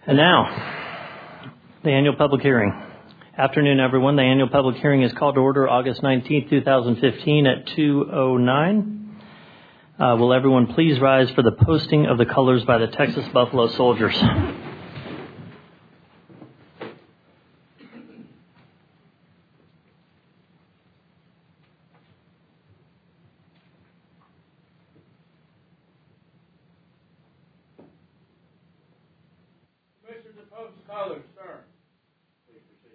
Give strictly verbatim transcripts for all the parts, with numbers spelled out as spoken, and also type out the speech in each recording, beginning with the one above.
And now, the annual public hearing. Afternoon, everyone. The annual public hearing is called to order August nineteenth, twenty fifteen at two oh nine. Uh, will everyone please rise for the posting of the colors by the Texas Buffalo Soldiers? Commissioners to post the colors, sir. Please proceed.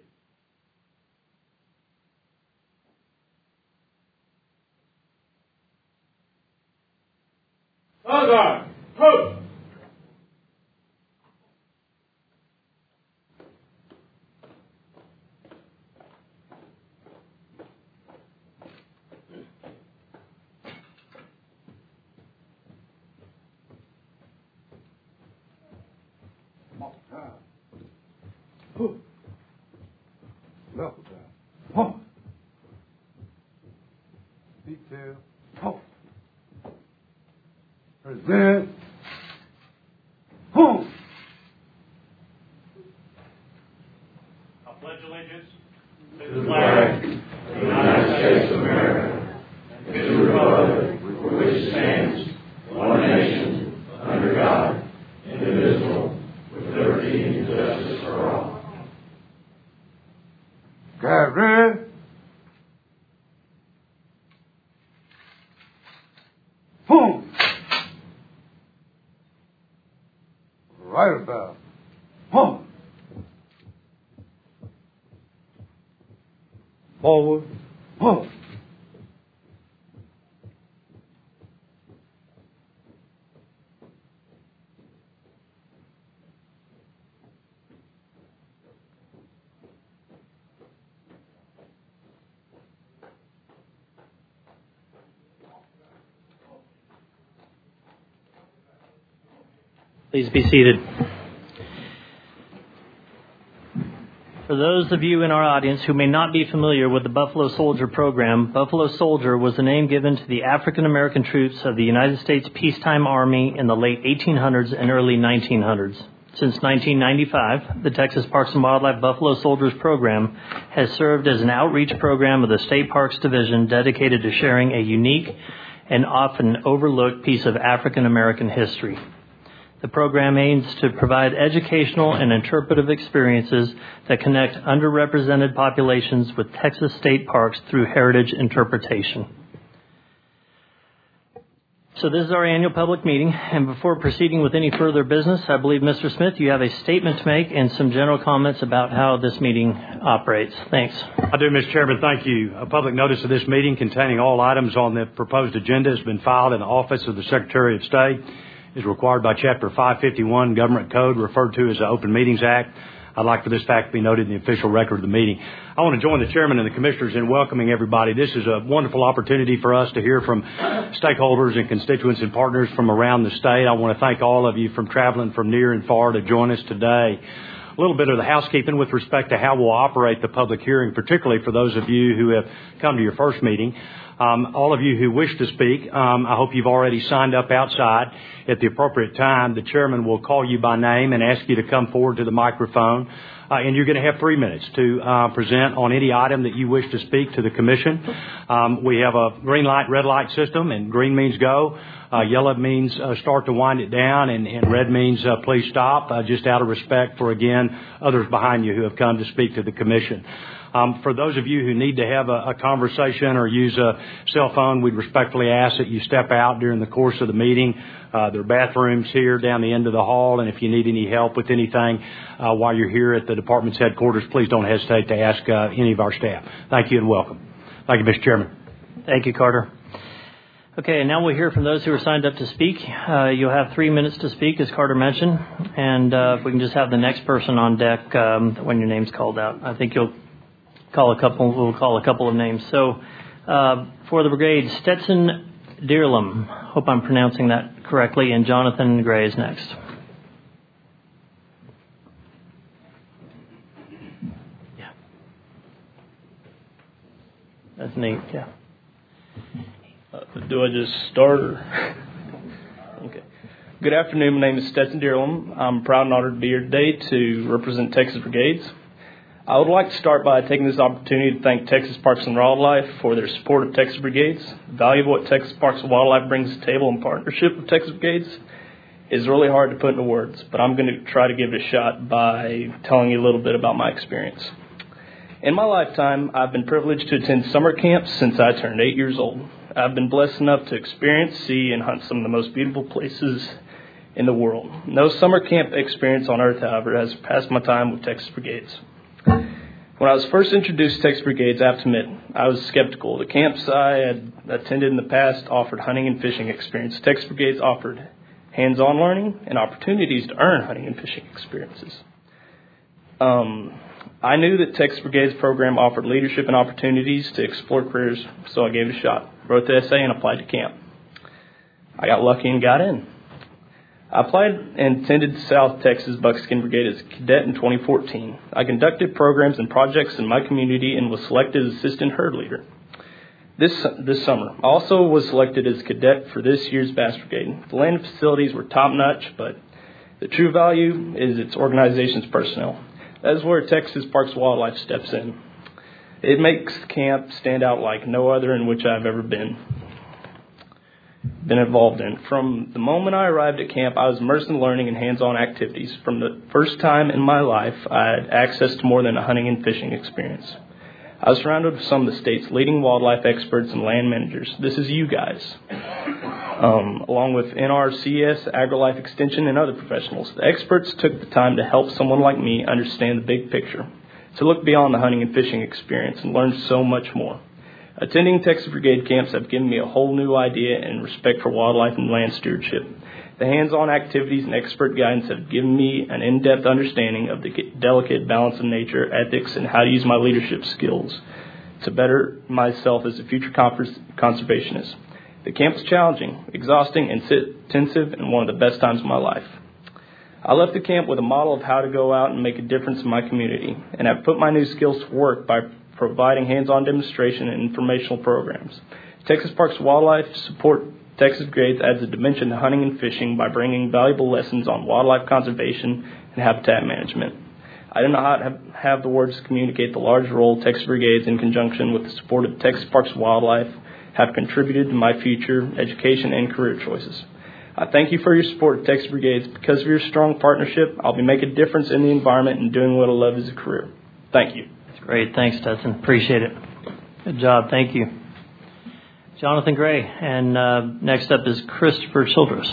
Bogart, post. Who? Knuckle down. Pump. Detail. Pump. Present. Pump. I pledge allegiance to the flag of the United States of America and to the republic for which it stands, one nation, under God, indivisible, with liberty and justice for all. Carry. Boom. Right about. Pump. Forward. Pump. Please be seated. For those of you in our audience who may not be familiar with the Buffalo Soldier program, Buffalo Soldier was the name given to the African American troops of the United States Peacetime Army in the late eighteen hundreds and early nineteen hundreds. Since nineteen ninety-five, the Texas Parks and Wildlife Buffalo Soldiers program has served as an outreach program of the State Parks Division dedicated to sharing a unique and often overlooked piece of African American history. The program aims to provide educational and interpretive experiences that connect underrepresented populations with Texas state parks through heritage interpretation. So this is our annual public meeting, and before proceeding with any further business, I believe, Mister Smith, you have a statement to make and some general comments about how this meeting operates. Thanks. I do, Mister Chairman. Thank you. A public notice of this meeting containing all items on the proposed agenda has been filed in the office of the Secretary of State. Is required by Chapter five fifty-one Government Code, referred to as the Open Meetings Act. I'd like for this fact to be noted in the official record of the meeting. I want to join the chairman and the commissioners in welcoming everybody. This is a wonderful opportunity for us to hear from stakeholders and constituents and partners from around the state. I want to thank all of you from traveling from near and far to join us today. A little bit of the housekeeping with respect to how we'll operate the public hearing, particularly for those of you who have come to your first meeting. Um, all of you who wish to speak, um, I hope you've already signed up outside. At the appropriate time, the chairman will call you by name and ask you to come forward to the microphone. Uh, and you're going to have three minutes to uh, present on any item that you wish to speak to the commission. Um, we have a green light, red light system, and green means go. Uh, yellow means uh, start to wind it down, and, and red means uh, please stop, uh, just out of respect for, again, others behind you who have come to speak to the commission. Um, for those of you who need to have a, a conversation or use a cell phone, we'd respectfully ask that you step out during the course of the meeting. Uh, there are bathrooms here down the end of the hall, and if you need any help with anything uh, while you're here at the department's headquarters, please don't hesitate to ask uh, any of our staff. Thank you and welcome. Thank you, Mister Chairman. Thank you, Carter. Okay, and now we'll hear from those who are signed up to speak. Uh, you'll have three minutes to speak, as Carter mentioned, and uh, if we can just have the next person on deck um, when your name's called out. I think you'll call a couple. We'll call a couple of names. So, uh, for the brigade, Stetson Dearlam. Hope I'm pronouncing that correctly. And Jonathan Gray is next. Yeah. That's Nate. Yeah. Uh, do I just start? Or? Okay. Good afternoon. My name is Stetson Dearlum. I'm proud and honored to be here today to represent Texas Brigades. I would like to start by taking this opportunity to thank Texas Parks and Wildlife for their support of Texas Brigades. The value of what Texas Parks and Wildlife brings to the table in partnership with Texas Brigades is really hard to put into words, but I'm going to try to give it a shot by telling you a little bit about my experience. In my lifetime, I've been privileged to attend summer camps since I turned eight years old. I've been blessed enough to experience, see, and hunt some of the most beautiful places in the world. No summer camp experience on earth, however, has surpassed my time with Texas Brigades. When I was first introduced to Texas Brigades, I have to admit, I was skeptical. The camps I had attended in the past offered hunting and fishing experience. Texas Brigades offered hands-on learning and opportunities to earn hunting and fishing experiences. Um, I knew that Texas Brigades program offered leadership and opportunities to explore careers, so I gave it a shot. Wrote the essay and applied to camp. I got lucky and got in. I applied and attended South Texas Buckskin Brigade as a cadet in twenty fourteen. I conducted programs and projects in my community and was selected as assistant herd leader this this summer. I also was selected as cadet for this year's Bass Brigade. The land facilities were top-notch, but the true value is its organization's personnel. That is where Texas Parks and Wildlife steps in. It makes camp stand out like no other in which I've ever been. been involved in. From the moment I arrived at camp, I was immersed in learning and hands-on activities. From the first time in my life, I had access to more than a hunting and fishing experience. I was surrounded with some of the state's leading wildlife experts and land managers. This is you guys, um, along with N R C S, AgriLife Extension, and other professionals. The experts took the time to help someone like me understand the big picture, to look beyond the hunting and fishing experience and learn so much more. Attending Texas Brigade camps have given me a whole new idea and respect for wildlife and land stewardship. The hands-on activities and expert guidance have given me an in-depth understanding of the delicate balance of nature, ethics, and how to use my leadership skills to better myself as a future conservationist. The camp was challenging, exhausting, and intensive, and one of the best times of my life. I left the camp with a model of how to go out and make a difference in my community, and have put my new skills to work by providing hands-on demonstration and informational programs. Texas Parks and Wildlife support Texas Brigades adds a dimension to hunting and fishing by bringing valuable lessons on wildlife conservation and habitat management. I do not have, have the words to communicate the large role Texas Brigades, in conjunction with the support of Texas Parks and Wildlife, have contributed to my future education and career choices. I thank you for your support of Texas Brigades. Because of your strong partnership, I'll be making a difference in the environment and doing what I love as a career. Thank you. Great. Thanks, Stetson. Appreciate it. Good job. Thank you. Jonathan Gray. And uh, next up is Christopher Childress.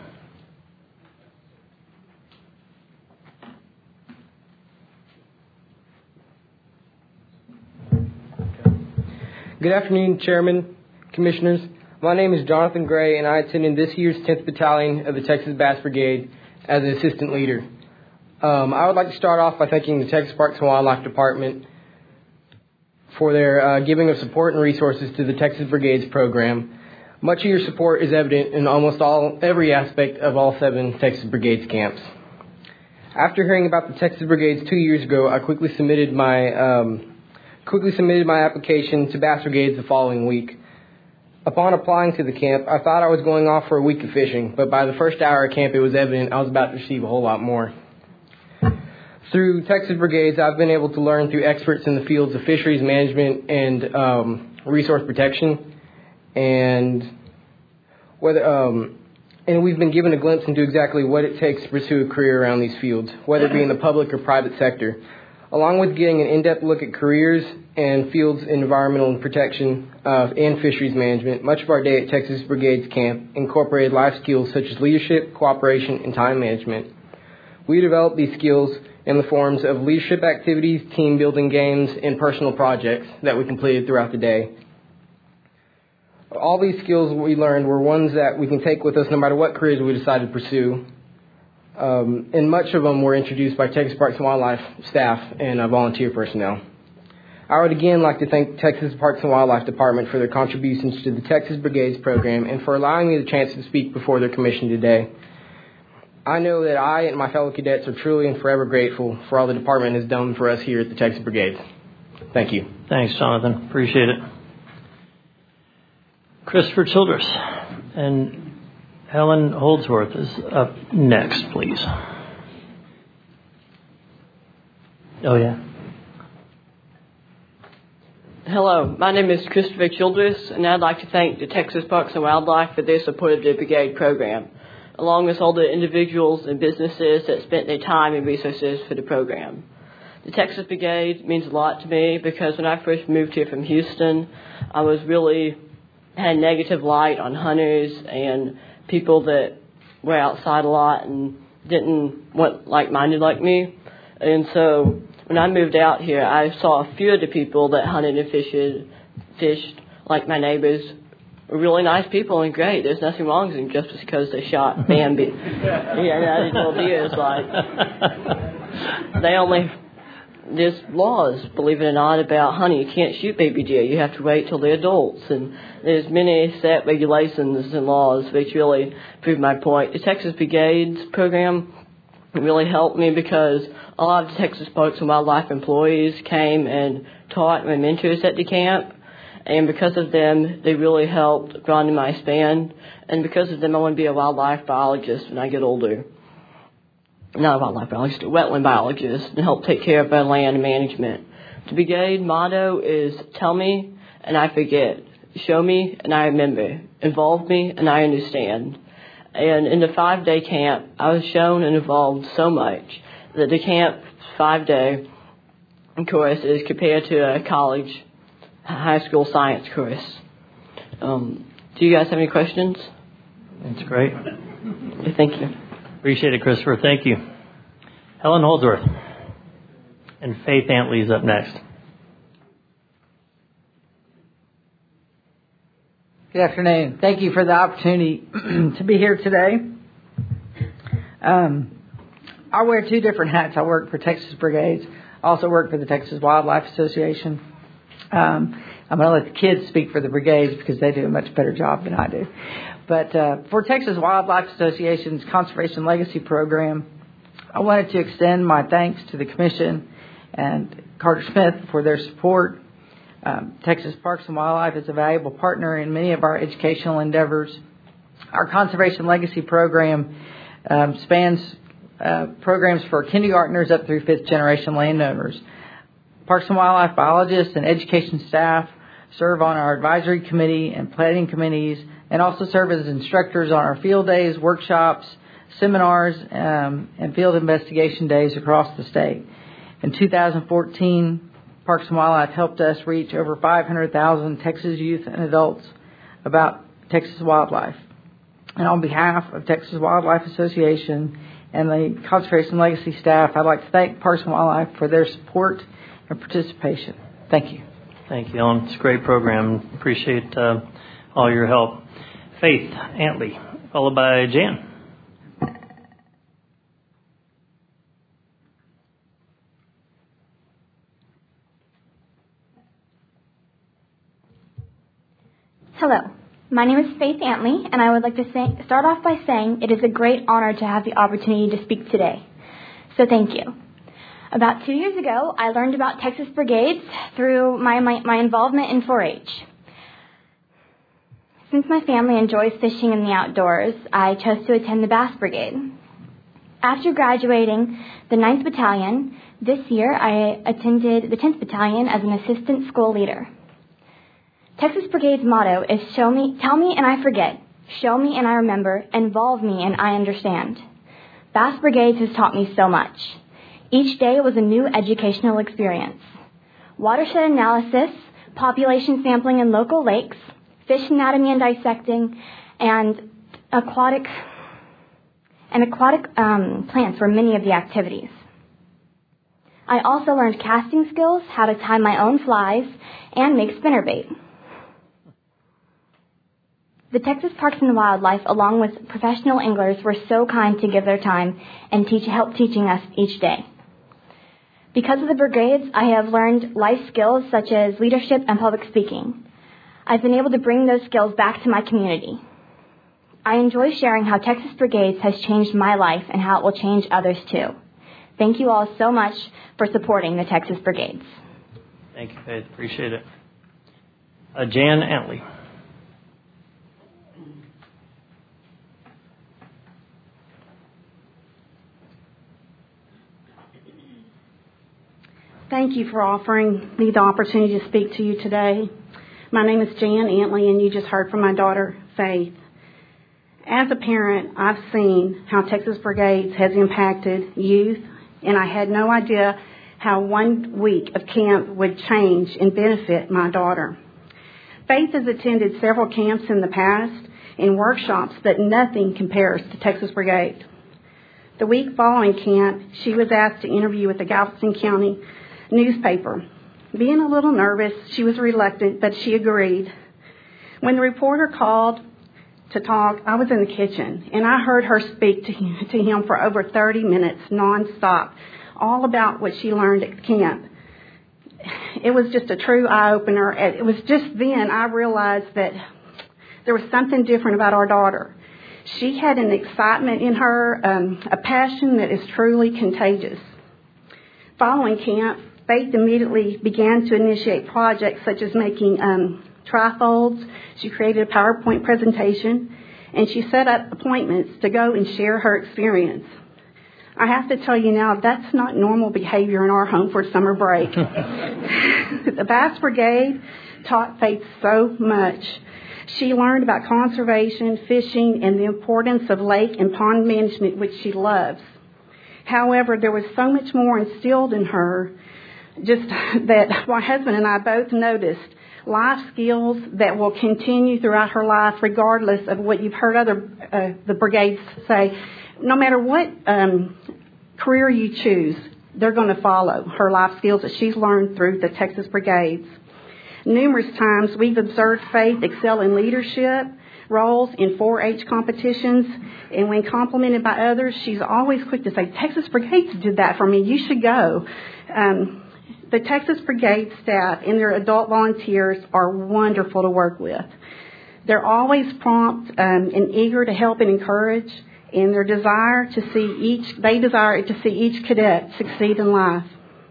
Good afternoon, Chairman, Commissioners. My name is Jonathan Gray, and I attended this year's tenth Battalion of the Texas Bass Brigade as an assistant leader. Um, I would like to start off by thanking the Texas Parks and Wildlife Department for their uh, giving of support and resources to the Texas Brigades program. Much of your support is evident in almost all every aspect of all seven Texas Brigades camps. After hearing about the Texas Brigades two years ago, I quickly submitted my um, quickly submitted my application to Bass Brigades the following week. Upon applying to the camp, I thought I was going off for a week of fishing, but by the first hour at camp, it was evident I was about to receive a whole lot more. Through Texas Brigades, I've been able to learn through experts in the fields of fisheries management and um, resource protection, and whether um, and we've been given a glimpse into exactly what it takes to pursue a career around these fields, whether it be in the public or private sector. Along with getting an in-depth look at careers and fields in environmental protection uh, and fisheries management, much of our day at Texas Brigades camp incorporated life skills such as leadership, cooperation, and time management. We developed these skills in the forms of leadership activities, team building games, and personal projects that we completed throughout the day. All these skills we learned were ones that we can take with us no matter what careers we decide to pursue. Um, and much of them were introduced by Texas Parks and Wildlife staff and uh, volunteer personnel. I would again like to thank Texas Parks and Wildlife Department for their contributions to the Texas Brigades program and for allowing me the chance to speak before their commission today. I know that I and my fellow cadets are truly and forever grateful for all the department has done for us here at the Texas Brigades. Thank you. Thanks, Jonathan. Appreciate it. Christopher Childress. And Helen Holdsworth is up next, please. Oh, yeah. Hello, my name is Christopher Childress, and I'd like to thank the Texas Parks and Wildlife for their support of the Brigade program, along with all the individuals and businesses that spent their time and resources for the program. The Texas Brigade means a lot to me because when I first moved here from Houston, I was really had a negative light on hunters and people that were outside a lot and didn't want like-minded like me. And so when I moved out here, I saw a few of the people that hunted and fished, fished like my neighbors were really nice people and great. There's nothing wrong with them just because they shot Bambi. Yeah, these little deer is like, they only, there's laws, believe it or not, about hunting. You can't shoot baby deer. You have to wait till they're adults. And there's many set regulations and laws which really prove my point. The Texas Brigade's program really helped me because a lot of the Texas Parks and Wildlife employees came and taught my mentors at the camp. And because of them, they really helped broaden my span. And because of them, I want to be a wildlife biologist when I get older. Not a wildlife biologist, a wetland biologist, and help take care of our land management. The Brigade motto is tell me and I forget, show me and I remember, involve me and I understand. And in the five-day camp, I was shown and involved so much that the camp five-day course is compared to a college high school science course. Um, do you guys have any questions? That's great. Thank you. Appreciate it, Christopher. Thank you. Helen Holdsworth. And Faith Antley is up next. Good afternoon. Thank you for the opportunity to be here today. Um, I wear two different hats. I work for Texas Brigades. I also work for the Texas Wildlife Association. Um, I'm going to let the kids speak for the brigades because they do a much better job than I do. But uh, for Texas Wildlife Association's Conservation Legacy Program, I wanted to extend my thanks to the Commission and Carter Smith for their support. Um, Texas Parks and Wildlife is a valuable partner in many of our educational endeavors. Our Conservation Legacy Program um, spans uh, programs for kindergartners up through fifth generation landowners. Parks and Wildlife biologists and education staff serve on our advisory committee and planning committees and also serve as instructors on our field days, workshops, seminars, um, and field investigation days across the state. In two thousand fourteen, Parks and Wildlife helped us reach over five hundred thousand Texas youth and adults about Texas wildlife. And on behalf of Texas Wildlife Association and the Conservation Legacy staff, I'd like to thank Parks and Wildlife for their support and participation. Thank you. Thank you, Ellen. It's a great program. Appreciate uh, all your help. Faith Antley, followed by Jan. Hello, my name is Faith Antley, and I would like to say, start off by saying it is a great honor to have the opportunity to speak today. So thank you. About two years ago, I learned about Texas Brigades through my, my, my involvement in four H. Since my family enjoys fishing in the outdoors, I chose to attend the Bass Brigade. After graduating the ninth Battalion, this year I attended the tenth Battalion as an assistant school leader. Texas Brigade's motto is show me, tell me and I forget, show me and I remember, involve me and I understand. Bass Brigades has taught me so much. Each day was a new educational experience. Watershed analysis, population sampling in local lakes, fish anatomy and dissecting, and aquatic and aquatic um, plants were many of the activities. I also learned casting skills, how to tie my own flies, and make spinnerbait. The Texas Parks and Wildlife, along with professional anglers, were so kind to give their time and teach, help teaching us each day. Because of the brigades, I have learned life skills such as leadership and public speaking. I've been able to bring those skills back to my community. I enjoy sharing how Texas Brigades has changed my life and how it will change others too. Thank you all so much for supporting the Texas Brigades. Thank you, Faith. Appreciate it. Uh, Jan Antley. Thank you for offering me the opportunity to speak to you today. My name is Jan Antley, and you just heard from my daughter, Faith. As a parent, I've seen how Texas Brigades has impacted youth, and I had no idea how one week of camp would change and benefit my daughter. Faith has attended several camps in the past and workshops, but nothing compares to Texas Brigade. The week following camp, she was asked to interview with the Galveston County newspaper. Being a little nervous, she was reluctant, but she agreed. When the reporter called to talk, I was in the kitchen, and I heard her speak to him, to him for over thirty minutes nonstop, all about what she learned at camp. It was just a true eye-opener. It was just then I realized that there was something different about our daughter. She had an excitement in her, um, a passion that is truly contagious. Following camp, Faith immediately began to initiate projects such as making um, trifolds. She created a PowerPoint presentation, and she set up appointments to go and share her experience. I have to tell you now, that's not normal behavior in our home for summer break. The Bass Brigade taught Faith so much. She learned about conservation, fishing, and the importance of lake and pond management, which she loves. However, there was so much more instilled in her, just that my husband and I both noticed life skills that will continue throughout her life, regardless of what you've heard other uh, the brigades say. No matter what um, career you choose, they're going to follow her life skills that she's learned through the Texas Brigades. Numerous times we've observed Faith excel in leadership roles in four H competitions, and when complimented by others, she's always quick to say, Texas Brigades did that for me, you should go. Um, the Texas Brigade staff and their adult volunteers are wonderful to work with. They're always prompt um, and eager to help and encourage, and their desire to see each, they desire to see each cadet succeed in life.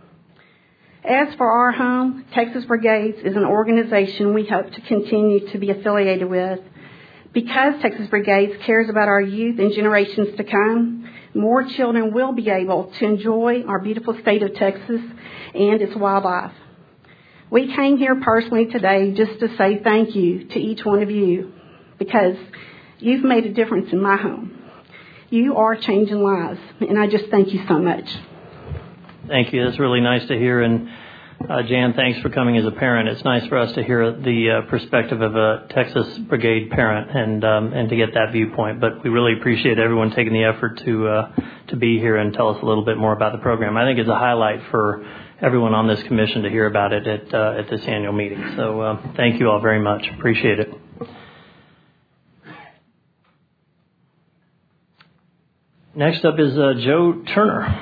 As for our home, Texas Brigades is an organization we hope to continue to be affiliated with. Because Texas Brigades cares about our youth and generations to come, more children will be able to enjoy our beautiful state of Texas and its wildlife. We came here personally today just to say thank you to each one of you, because you've made a difference in my home. You are changing lives, and I just thank you so much. Thank you. That's really nice to hear. And uh, Jan, thanks for coming as a parent. It's nice for us to hear the uh, perspective of a Texas Brigade parent and um, and to get that viewpoint. But we really appreciate everyone taking the effort to uh, to be here and tell us a little bit more about the program. I think it's a highlight for everyone on this commission to hear about it at uh, at this annual meeting. So uh, thank you all very much. Appreciate it. Next up is uh, Joe Turner.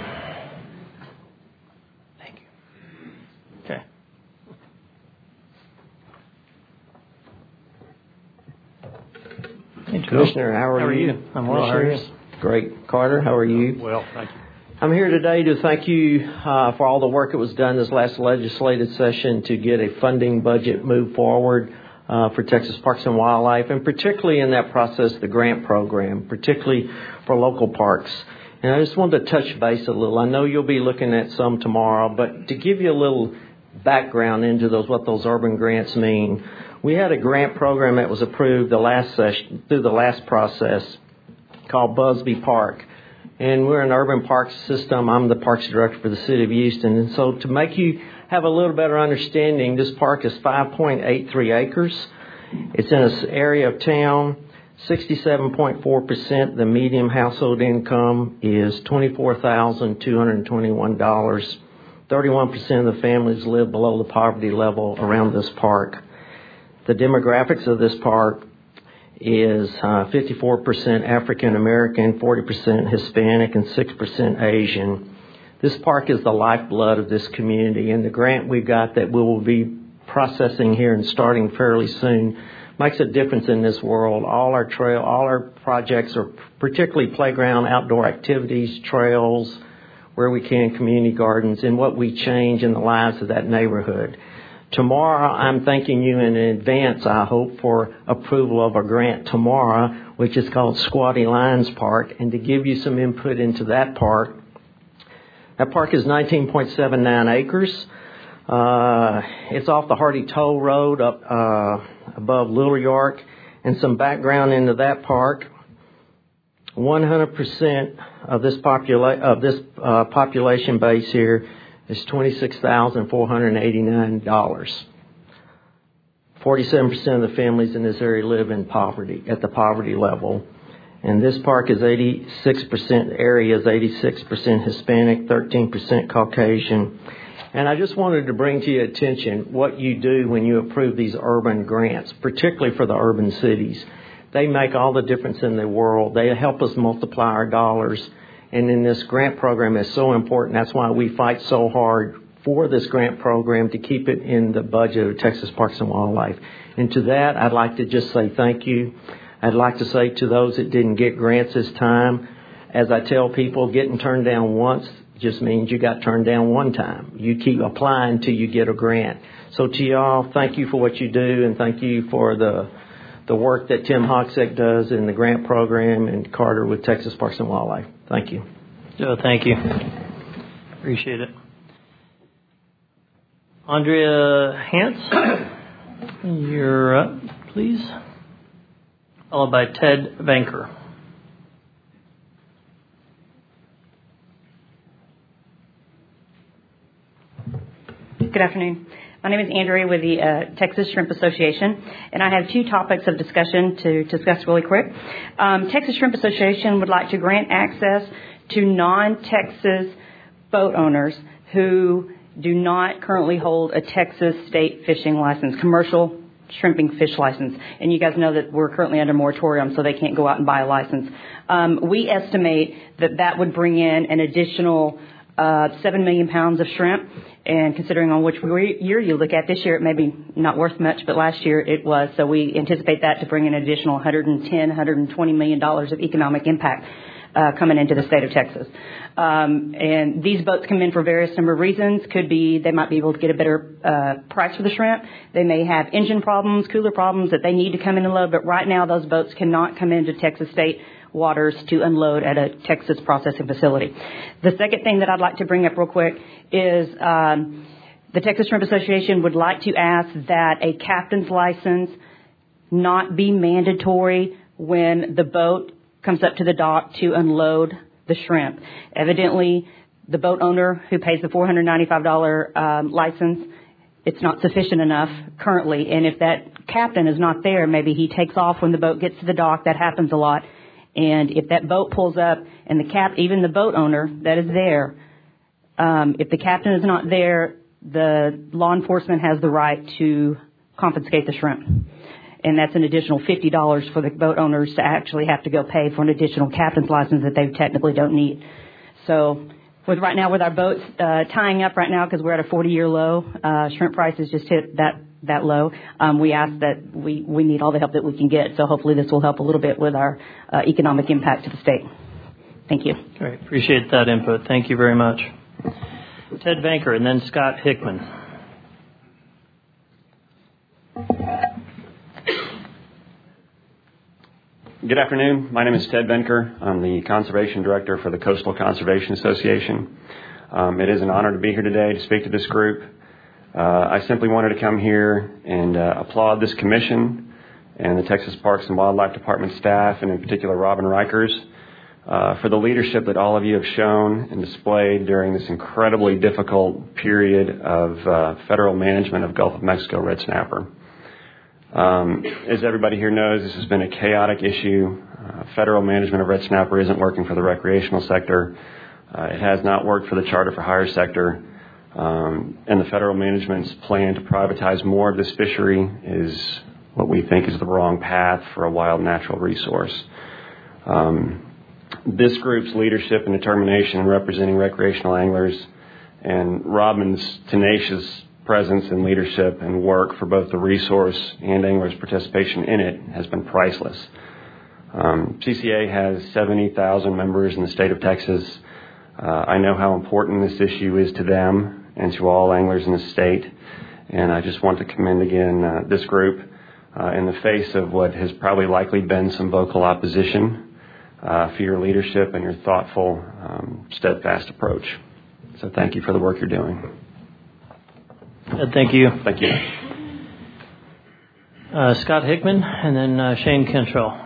Commissioner, how are, how are you? you? I'm well. How are you? Great. Carter, how are you? Well, thank you. I'm here today to thank you uh, for all the work that was done this last legislative session to get a funding budget moved forward uh, for Texas Parks and Wildlife, and particularly in that process, the grant program, particularly for local parks. And I just wanted to touch base a little. I know you'll be looking at some tomorrow, but to give you a little background into those, what those urban grants mean. We had a grant program that was approved the last session, through the last process, called Busby Park. And we're an urban parks system. I'm the parks director for the city of Houston. And so to make you have a little better understanding, this park is five point eight three acres. It's in an area of town. sixty-seven point four percent of the median household income is twenty-four thousand two hundred twenty-one dollars. thirty-one percent of the families live below the poverty level around this park. The demographics of this park is uh, fifty-four percent African American, forty percent Hispanic, and six percent Asian. This park is the lifeblood of this community, and the grant we got that we will be processing here and starting fairly soon makes a difference in this world. All our trail, all our projects are particularly playground, outdoor activities, trails, where we can, community gardens, and what we change in the lives of that neighborhood. Tomorrow, I'm thanking you in advance, I hope, for approval of a grant tomorrow, which is called Squatty Lions Park. And to give you some input into that park, That park is nineteen point seven nine acres. Uh, it's off the Hardy Toll Road up uh, above Little York. And some background into that park: one hundred percent of this popula- of this uh, population base here is twenty-six thousand four hundred eighty-nine dollars. forty-seven percent of the families in this area live in poverty, at the poverty level. And this park is eighty-six percent area is eighty-six percent Hispanic, thirteen percent Caucasian. And I just wanted to bring to your attention what you do when you approve these urban grants, particularly for the urban cities. They make all the difference in the world. They help us multiply our dollars. And in this grant program is so important. That's why we fight so hard for this grant program to keep it in the budget of Texas Parks and Wildlife. And to that, I'd like to just say thank you. I'd like to say to those that didn't get grants this time, as I tell people, getting turned down once just means you got turned down one time. You keep applying till you get a grant. So to y'all, thank you for what you do, and thank you for the the work that Tim Hoxek does in the grant program, and Carter with Texas Parks and Wildlife. Thank you. Joe, thank you. Appreciate it. Andrea Hance, you're up, please. Followed by Ted Vanker. Good afternoon. My name is Andrea with the uh, Texas Shrimp Association, and I have two topics of discussion to discuss really quick. Um, Texas Shrimp Association would like to grant access to non-Texas boat owners who do not currently hold a Texas state fishing license, commercial shrimping fish license. And you guys know that we're currently under moratorium, so they can't go out and buy a license. Um, we estimate that that would bring in an additional uh, seven million pounds of shrimp. And considering on which year you look at, this year it may be not worth much, but last year it was. So we anticipate that to bring in an additional one hundred ten, one hundred twenty million dollars of economic impact uh, coming into the state of Texas. Um, and these boats come in for various number of reasons. Could be they might be able to get a better uh, price for the shrimp. They may have engine problems, cooler problems that they need to come in and load. But right now those boats cannot come into Texas state waters to unload at a Texas processing facility. The second thing that I'd like to bring up real quick is um, the Texas Shrimp Association would like to ask that a captain's license not be mandatory when the boat comes up to the dock to unload the shrimp. Evidently, the boat owner who pays the four hundred ninety-five dollars um, license, it's not sufficient enough currently. And if that captain is not there, maybe he takes off when the boat gets to the dock. That happens a lot. And if that boat pulls up and the cap, even the boat owner that is there, um, if the captain is not there, the law enforcement has the right to confiscate the shrimp. And that's an additional fifty dollars for the boat owners to actually have to go pay for an additional captain's license that they technically don't need. So with right now with our boats uh, tying up right now because we're at a forty-year low, uh, shrimp prices just hit that that low. Um, we ask that we, we need all the help that we can get. So hopefully this will help a little bit with our uh, economic impact to the state. Thank you. Great. Appreciate that input. Thank you very much. Ted Vanker and then Scott Hickman. Good afternoon. My name is Ted Venker. I'm the Conservation Director for the Coastal Conservation Association. Um, it is an honor to be here today to speak to this group. Uh, I simply wanted to come here and uh, applaud this commission and the Texas Parks and Wildlife Department staff, and in particular Robin Rikers, uh, for the leadership that all of you have shown and displayed during this incredibly difficult period of uh, federal management of Gulf of Mexico red snapper. Um, as everybody here knows, this has been a chaotic issue. Uh, federal management of red snapper isn't working for the recreational sector. Uh, it has not worked for the charter for hire sector. Um, and the federal management's plan to privatize more of this fishery is what we think is the wrong path for a wild natural resource. Um, this group's leadership and determination in representing recreational anglers and Robin's tenacious presence and leadership and work for both the resource and anglers' participation in it has been priceless. Um, C C A has seventy thousand members in the state of Texas. Uh, I know how important this issue is to them and to all anglers in the state, and I just want to commend again uh, this group uh, in the face of what has probably likely been some vocal opposition uh, for your leadership and your thoughtful, um, steadfast approach. So thank you for the work you're doing. Uh, thank you. Thank you. Uh, Scott Hickman, and then uh, Shane Cantrell.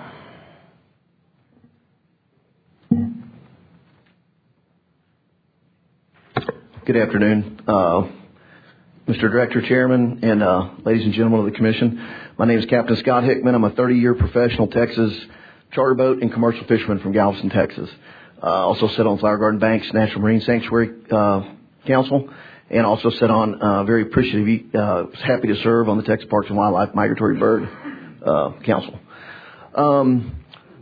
Good afternoon, uh, Mister Director, Chairman, and uh, ladies and gentlemen of the Commission. My name is Captain Scott Hickman. I'm a thirty-year professional Texas charter boat and commercial fisherman from Galveston, Texas. I uh, also sit on Flower Garden Bank's National Marine Sanctuary uh, Council, and also sit on, uh, very appreciative, uh, happy to serve on the Texas Parks and Wildlife Migratory Bird uh, Council. Um,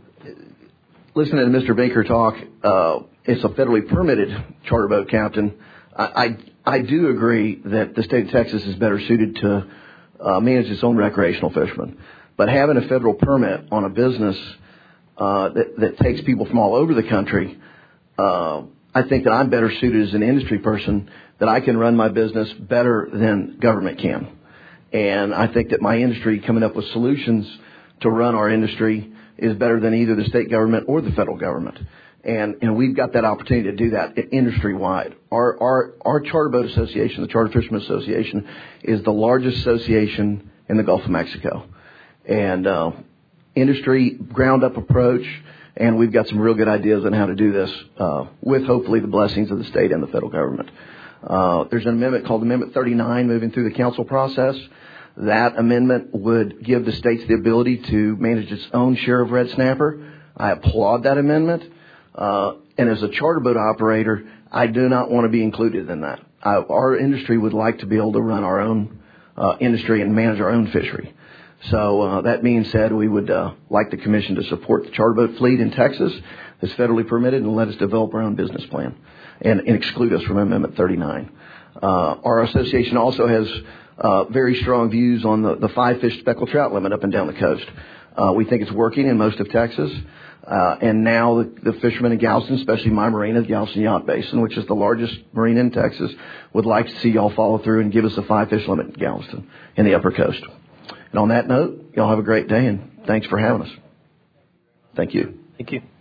listening to Mister Baker talk, uh, it's a federally permitted charter boat captain. I, I, I do agree that the state of Texas is better suited to uh, manage its own recreational fishermen. But having a federal permit on a business uh, that, that takes people from all over the country, uh, I think that I'm better suited as an industry person, that I can run my business better than government can. And I think that my industry coming up with solutions to run our industry is better than either the state government or the federal government. And, and we've got that opportunity to do that industry-wide. Our, our, our Charter Boat Association, the Charter Fishermen Association, is the largest association in the Gulf of Mexico. And uh, industry ground-up approach, and we've got some real good ideas on how to do this uh, with, hopefully, the blessings of the state and the federal government. Uh, there's an amendment called Amendment thirty-nine moving through the council process. That amendment would give the states the ability to manage its own share of red snapper. I applaud that amendment. Uh, and as a charter boat operator, I do not want to be included in that. I, our industry would like to be able to run our own uh, industry and manage our own fishery. So uh, that being said, we would uh, like the Commission to support the charter boat fleet in Texas that's federally permitted and let us develop our own business plan and, and exclude us from Amendment thirty-nine. Uh, our association also has uh, very strong views on the, the five-fish speckled trout limit up and down the coast. Uh, we think it's working in most of Texas. Uh, and now the, the fishermen in Galveston, especially my marina, the Galveston Yacht Basin, which is the largest marina in Texas, would like to see y'all follow through and give us a five-fish limit in Galveston in the upper coast. And on that note, y'all have a great day, and thanks for having us. Thank you. Thank you.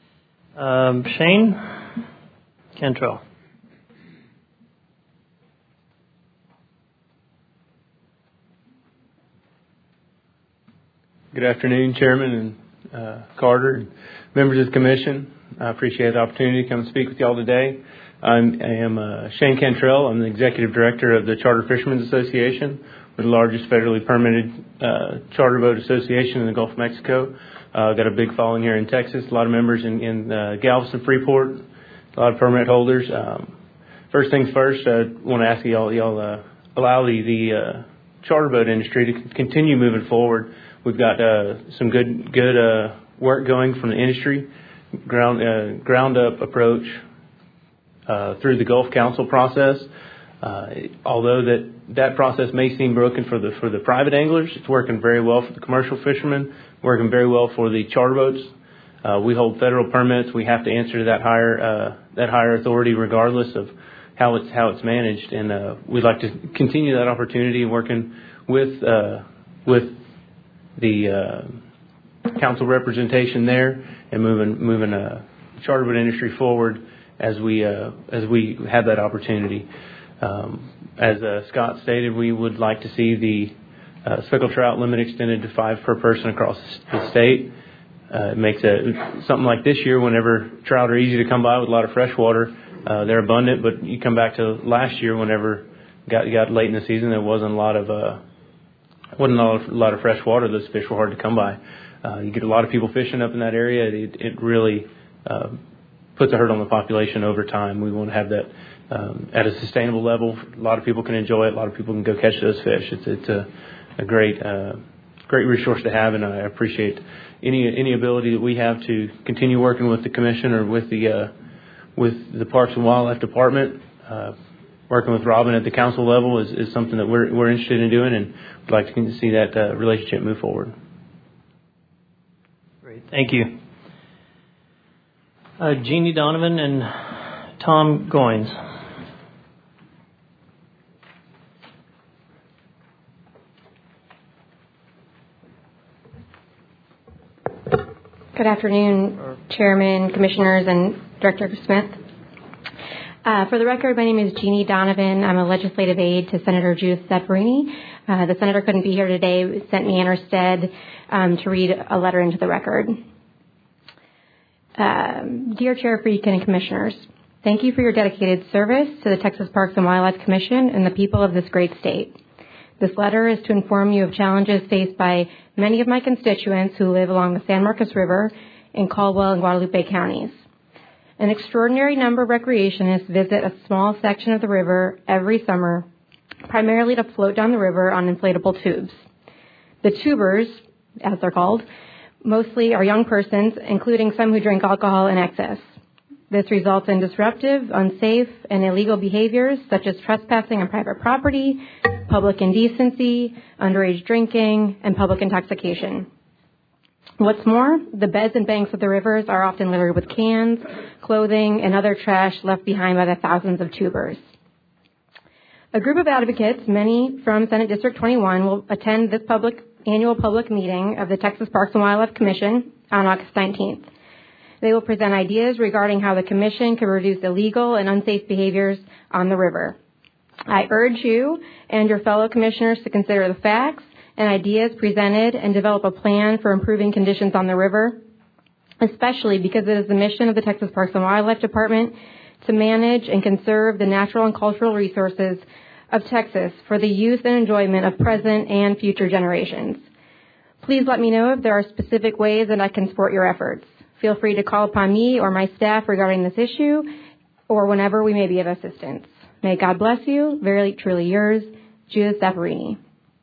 Um, Shane Cantrell. Good afternoon, Chairman and uh, Carter, and members of the Commission. I appreciate the opportunity to come speak with you all today. I'm, I am uh, Shane Cantrell. I'm the Executive Director of the Charter Fishermen's Association. We're the largest federally permitted uh, charter boat association in the Gulf of Mexico. Uh, got a big following here in Texas, a lot of members in, in uh, Galveston, Freeport, a lot of permit holders. Um, first things first, I want to ask y'all, y'all uh, allow the, the uh, charter boat industry to continue moving forward. We've got uh, some good good uh, work going from the industry, ground uh, ground up approach uh, through the Gulf Council process. Uh, although that, that process may seem broken for the for the private anglers, it's working very well for the commercial fishermen, working very well for the charter boats. Uh, we hold federal permits. We have to answer to that higher uh, that higher authority regardless of how it's how it's managed, and uh, we'd like to continue that opportunity working with uh, with the uh, council representation there and moving moving a charter boat industry forward as we uh, as we have that opportunity. Um, as uh, Scott stated, we would like to see the uh, speckled trout limit extended to five per person across the state. Uh, it makes a, something like this year, whenever trout are easy to come by with a lot of fresh water, uh, they're abundant. But you come back to last year, whenever got got late in the season, there wasn't a lot of uh, wasn't a lot of, a lot of fresh water. Those fish were hard to come by. Uh, you get a lot of people fishing up in that area. It, it really uh, puts a hurt on the population over time. We want to have that um, at a sustainable level. A lot of people can enjoy it. A lot of people can go catch those fish. It's it's a, a great uh, great resource to have, and I appreciate any any ability that we have to continue working with the commission or with the uh, with the Parks and Wildlife Department. Uh, working with Robin at the council level is, is something that we're we're interested in doing, and would like to see that uh, relationship move forward. Great, thank you. Uh, Jeannie Donovan and Tom Goins. Good afternoon, Chairman, Commissioners, and Director Smith. Uh, for the record, my name is Jeannie Donovan. I'm a legislative aide to Senator Judith Zaffarini. Uh, the senator couldn't be here today, sent me in her stead um, to read a letter into the record. Um, Dear Chair Friedkin and Commissioners, thank you for your dedicated service to the Texas Parks and Wildlife Commission and the people of this great state. This letter is to inform you of challenges faced by many of my constituents who live along the San Marcos River in Caldwell and Guadalupe counties. An extraordinary number of recreationists visit a small section of the river every summer, primarily to float down the river on inflatable tubes. The tubers, as they're called, mostly are young persons, including some who drink alcohol in excess. This results in disruptive, unsafe, and illegal behaviors such as trespassing on private property, public indecency, underage drinking, and public intoxication. What's more, the beds and banks of the rivers are often littered with cans, clothing, and other trash left behind by the thousands of tubers. A group of advocates, many from Senate District twenty-one, will attend this public annual public meeting of the Texas Parks and Wildlife Commission on August nineteenth. They will present ideas regarding how the Commission can reduce illegal and unsafe behaviors on the river. I urge you and your fellow commissioners to consider the facts and ideas presented and develop a plan for improving conditions on the river, especially because it is the mission of the Texas Parks and Wildlife Department to manage and conserve the natural and cultural resources of Texas for the use and enjoyment of present and future generations. Please let me know if there are specific ways that I can support your efforts. Feel free to call upon me or my staff regarding this issue or whenever we may be of assistance. May God bless you. Very truly yours, Judith Zaffarini.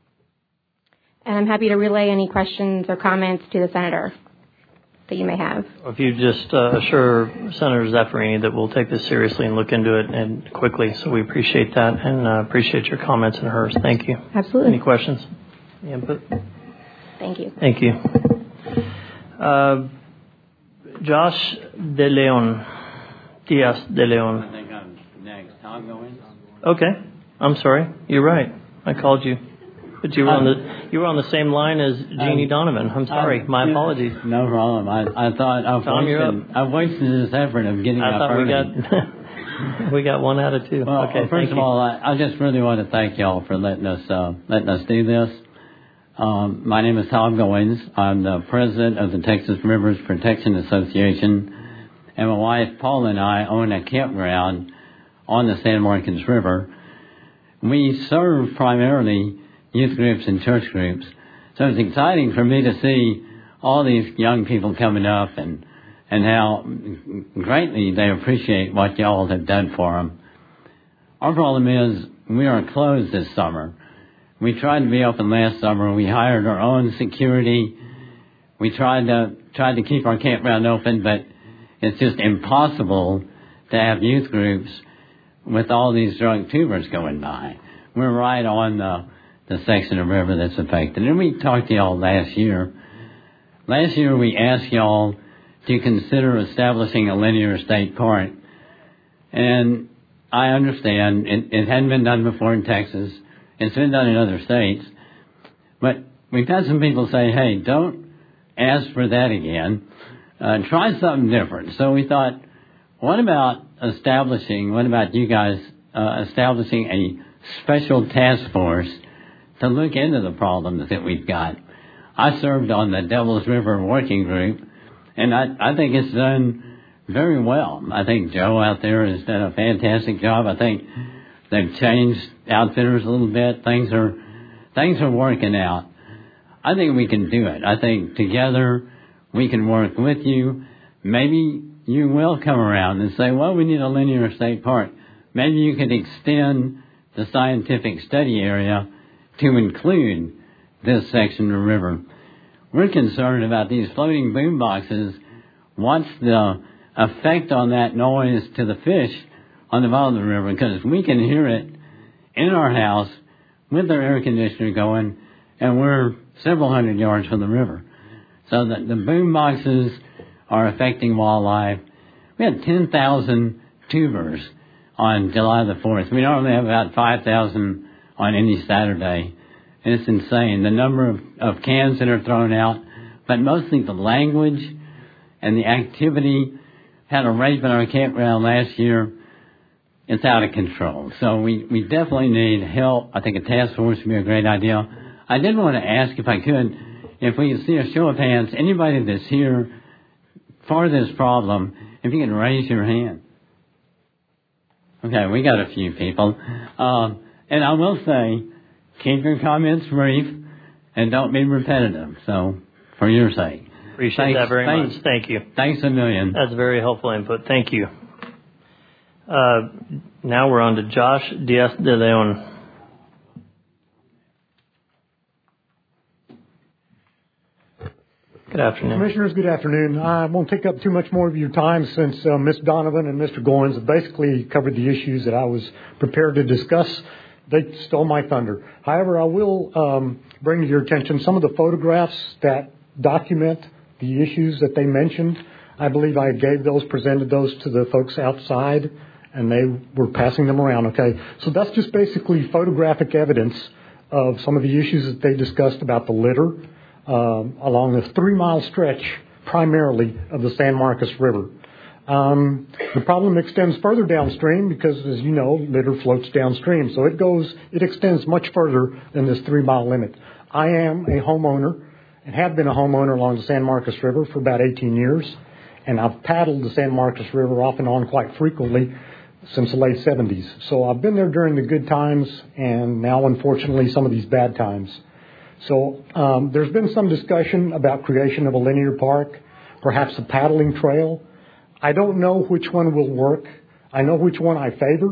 And I'm happy to relay any questions or comments to the senator that you may have. If you just uh, assure Senator Zaffarini that we'll take this seriously and look into it and quickly, so we appreciate that and uh, appreciate your comments and hers. Thank you. Absolutely. Any questions? Any input? Thank you. Thank you. Uh, Josh De Leon, Diaz De Leon. I think I'm next. Tom Goins. Okay, I'm sorry. You're right. I called you, but you were on the you were on the same line as Jeannie um, Donovan. I'm sorry. My yeah, apologies. No problem. I I thought I've Tom, wasted I've wasted this effort of getting I up thought early. we got we got one out of two. Well, okay. Well, first of you. all, I, I just really want to thank y'all for letting us uh, letting us do this. Um, my name is Tom Goins. I'm the president of the Texas Rivers Protection Association, and my wife Paula and I own a campground on the San Marcos River. We serve primarily youth groups and church groups, so it's exciting for me to see all these young people coming up and and how greatly they appreciate what y'all have done for them. Our problem is we are closed this summer. We tried to be open last summer. We hired our own security. We tried to tried to keep our campground open, but it's just impossible to have youth groups with all these drunk tubers going by. We're right on the the section of river that's affected. And we talked to y'all last year. Last year we asked y'all to consider establishing a linear state park. And I understand it, it hadn't been done before in Texas. It's been done in other states. But we've had some people say, hey, don't ask for that again. Uh, try something different. So we thought, what about establishing, what about you guys uh, establishing a special task force to look into the problems that we've got? I served on the Devil's River Working Group, and I, I think it's done very well. I think Joe out there has done a fantastic job. I think they've changed outfitters a little bit. Things are things are working out. I think we can do it. I think together we can work with you. Maybe you will come around and say, well, we need a linear state park. Maybe you could extend the scientific study area to include this section of the river. We're concerned about these floating boom boxes. What's the effect on that noise to the fish on the bottom of the river? Because we can hear it in our house with our air conditioner going, and we're several hundred yards from the river. So the, the boom boxes are affecting wildlife. We had ten thousand tubers on July the fourth. We normally have about five thousand on any Saturday. And it's insane, the number of, of cans that are thrown out, but mostly the language and the activity. Had a rape in our campground last year. it's out of control. So we, we definitely need help. I think a task force would be a great idea. I did want to ask, if I could, if we could see a show of hands, anybody that's here for this problem, if you can raise your hand. Okay, we got a few people. Um, and I will say, keep your comments brief and don't be repetitive. So, for your sake. Appreciate thanks, that very thanks, much. Thank you. Thanks a million. That's very helpful input. Thank you. Uh, now we're on to Josh Diaz de Leon. Good afternoon. Commissioners, good afternoon. I won't take up too much more of your time since uh, Miz Donovan and Mister Goins have basically covered the issues that I was prepared to discuss. They stole my thunder. However, I will um, bring to your attention some of the photographs that document the issues that they mentioned. I believe I gave those, presented those to the folks outside, and they were passing them around, okay? So that's just basically photographic evidence of some of the issues that they discussed about the litter um, along a three-mile stretch, primarily, of the San Marcos River. Um, the problem extends further downstream because, as you know, litter floats downstream. So it goes, it extends much further than this three-mile limit. I am a homeowner and have been a homeowner along the San Marcos River for about eighteen years. And I've paddled the San Marcos River off and on quite frequently since the late seventies. So I've been there during the good times and now, unfortunately, some of these bad times. So um, there's been some discussion about creation of a linear park, perhaps a paddling trail. I don't know which one will work. I know which one I favor.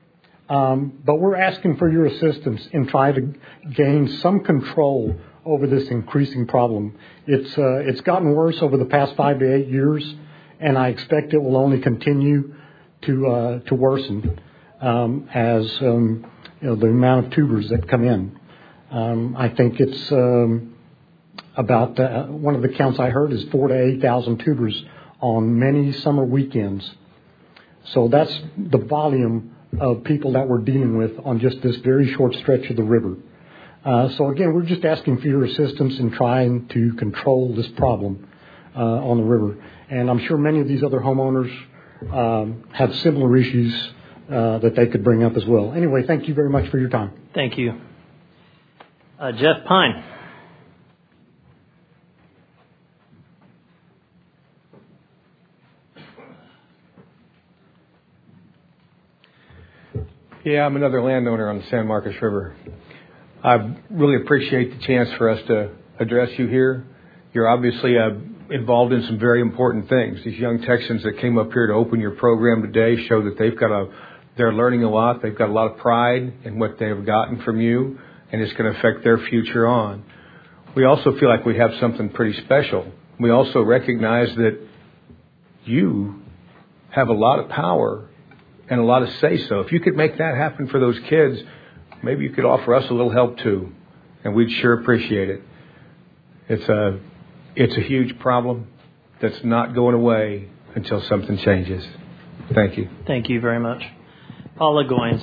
Um, but we're asking for your assistance in trying to gain some control over this increasing problem. It's uh, it's gotten worse over the past five to eight years, and I expect it will only continue to uh, to worsen um, as um, you know, the amount of tubers that come in. Um, I think it's um, about uh, one of the counts I heard is four to eight thousand tubers on many summer weekends. So that's the volume of people that we're dealing with on just this very short stretch of the river. Uh, so again, we're just asking for your assistance in trying to control this problem uh, on the river. And I'm sure many of these other homeowners um, have similar issues uh, that they could bring up as well. Anyway, thank you very much for your time. Thank you. Uh, Jeff Pine. Yeah, I'm another landowner on the San Marcos River. I really appreciate the chance for us to address you here. You're obviously uh, involved in some very important things. These young Texans that came up here to open your program today show that they've got a, they're learning a lot. They've got a lot of pride in what they have gotten from you, and it's going to affect their future on. We also feel like we have something pretty special. We also recognize that you have a lot of power and a lot of say-so. If you could make that happen for those kids, maybe you could offer us a little help too, and we'd sure appreciate it. It's a, it's a huge problem that's not going away until something changes. Thank you. Thank you very much. Paula Goins.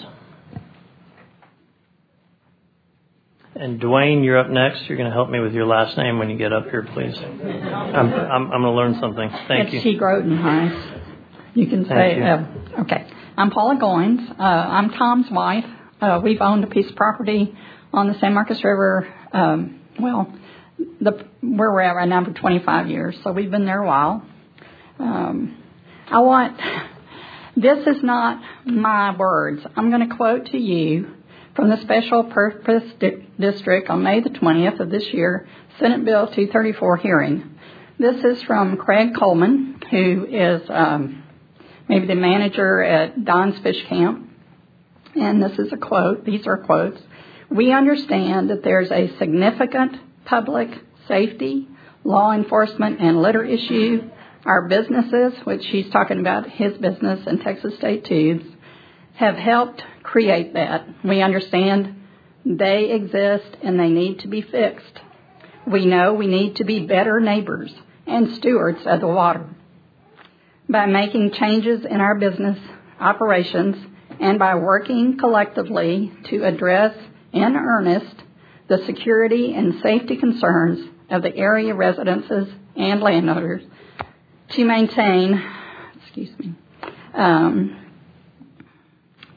And Dwayne, you're up next. You're going to help me with your last name when you get up here, please. I'm, I'm, I'm going to learn something. Thank it's you. T. Groton Heiss. You can Thank say, you. uh, okay. I'm Paula Goins. Uh, I'm Tom's wife. Uh, we've owned a piece of property on the San Marcos River, um, well, the, where we're at right now for twenty-five years, so we've been there a while. Um, I want, this is not my words. I'm going to quote to you from the Special Purpose Di- District on May the twentieth of this year, Senate Bill two thirty-four hearing. This is from Craig Coleman, who is um, maybe the manager at Don's Fish Camp. And this is a quote. These are quotes. We understand that there's a significant public safety, law enforcement, and litter issue. Our businesses, which he's talking about his business and Texas State Tubes, have helped create that. We understand they exist and they need to be fixed. We know we need to be better neighbors and stewards of the water. By making changes in our business operations and by working collectively to address in earnest the security and safety concerns of the area residences and landowners to maintain, excuse me, um,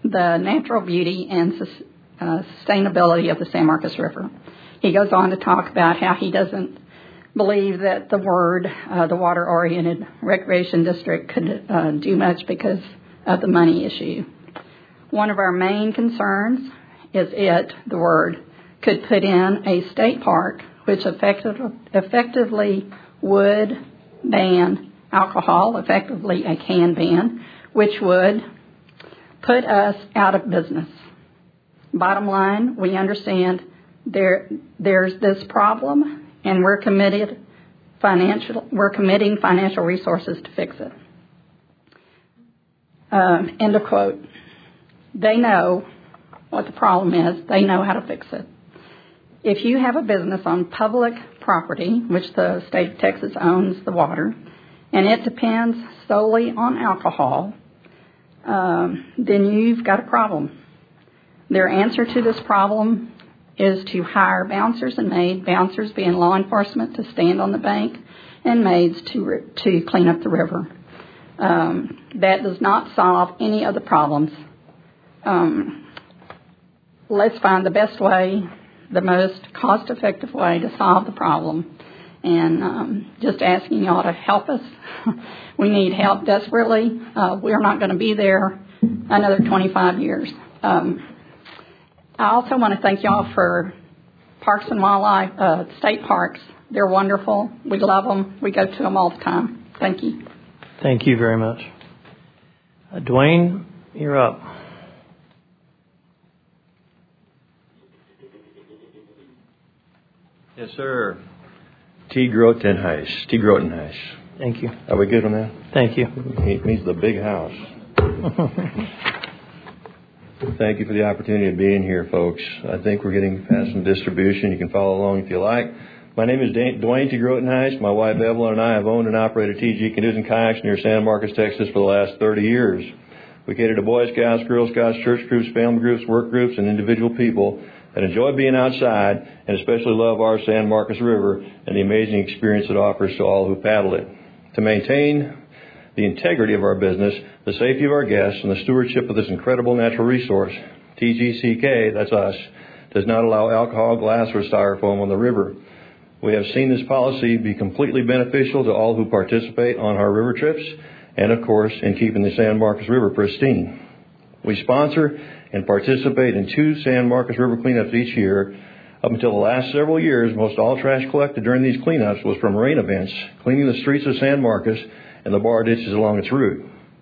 the natural beauty and sus- uh, sustainability of the San Marcos River. He goes on to talk about how he doesn't believe that the word, uh, the water-oriented recreation district could uh, do much because of the money issue. One of our main concerns is it, the word, could put in a state park which effective, effectively would ban alcohol, effectively a can ban, which would put us out of business. Bottom line, we understand there there's this problem, and we're committed financial we're committing financial resources to fix it. Um, end of quote. They know what the problem is. They know how to fix it. If you have a business on public property, which the state of Texas owns the water, and it depends solely on alcohol, um, then you've got a problem. Their answer to this problem is to hire bouncers and maids, bouncers being law enforcement to stand on the bank, and maids to to clean up the river. Um, that does not solve any of the problems. Um, let's find the best way, the most cost-effective way to solve the problem. And um, just asking y'all to help us. We need help desperately. Uh, we're not going to be there another twenty-five years. Um, I also want to thank y'all for Parks and Wildlife, uh, state parks. They're wonderful. We love them. We go to them all the time. Thank you. Thank you very much. Uh, Dwayne, you're up. Yes, sir. T. Grotenhuis. T. Grotenhuis. Thank you. Are we good on that? Thank you. He means the big house. Thank you for the opportunity of being here, folks. I think we're getting past some distribution. You can follow along if you like. My name is Dwayne T. Grotenhuis. My wife Evelyn and I have owned and operated T G Canoes and Kayaks near San Marcos, Texas for the last thirty years. We cater to Boy Scouts, Girl Scouts, church groups, family groups, work groups, and individual people that enjoy being outside and especially love our San Marcos River and the amazing experience it offers to all who paddle it. To maintain the integrity of our business, the safety of our guests, and the stewardship of this incredible natural resource, T G C K, that's us, does not allow alcohol, glass, or styrofoam on the river. We have seen this policy be completely beneficial to all who participate on our river trips and, of course, in keeping the San Marcos River pristine. We sponsor and participate in two San Marcos River cleanups each year. Up until the last several years, most all trash collected during these cleanups was from rain events, cleaning the streets of San Marcos and the bar ditches along its route.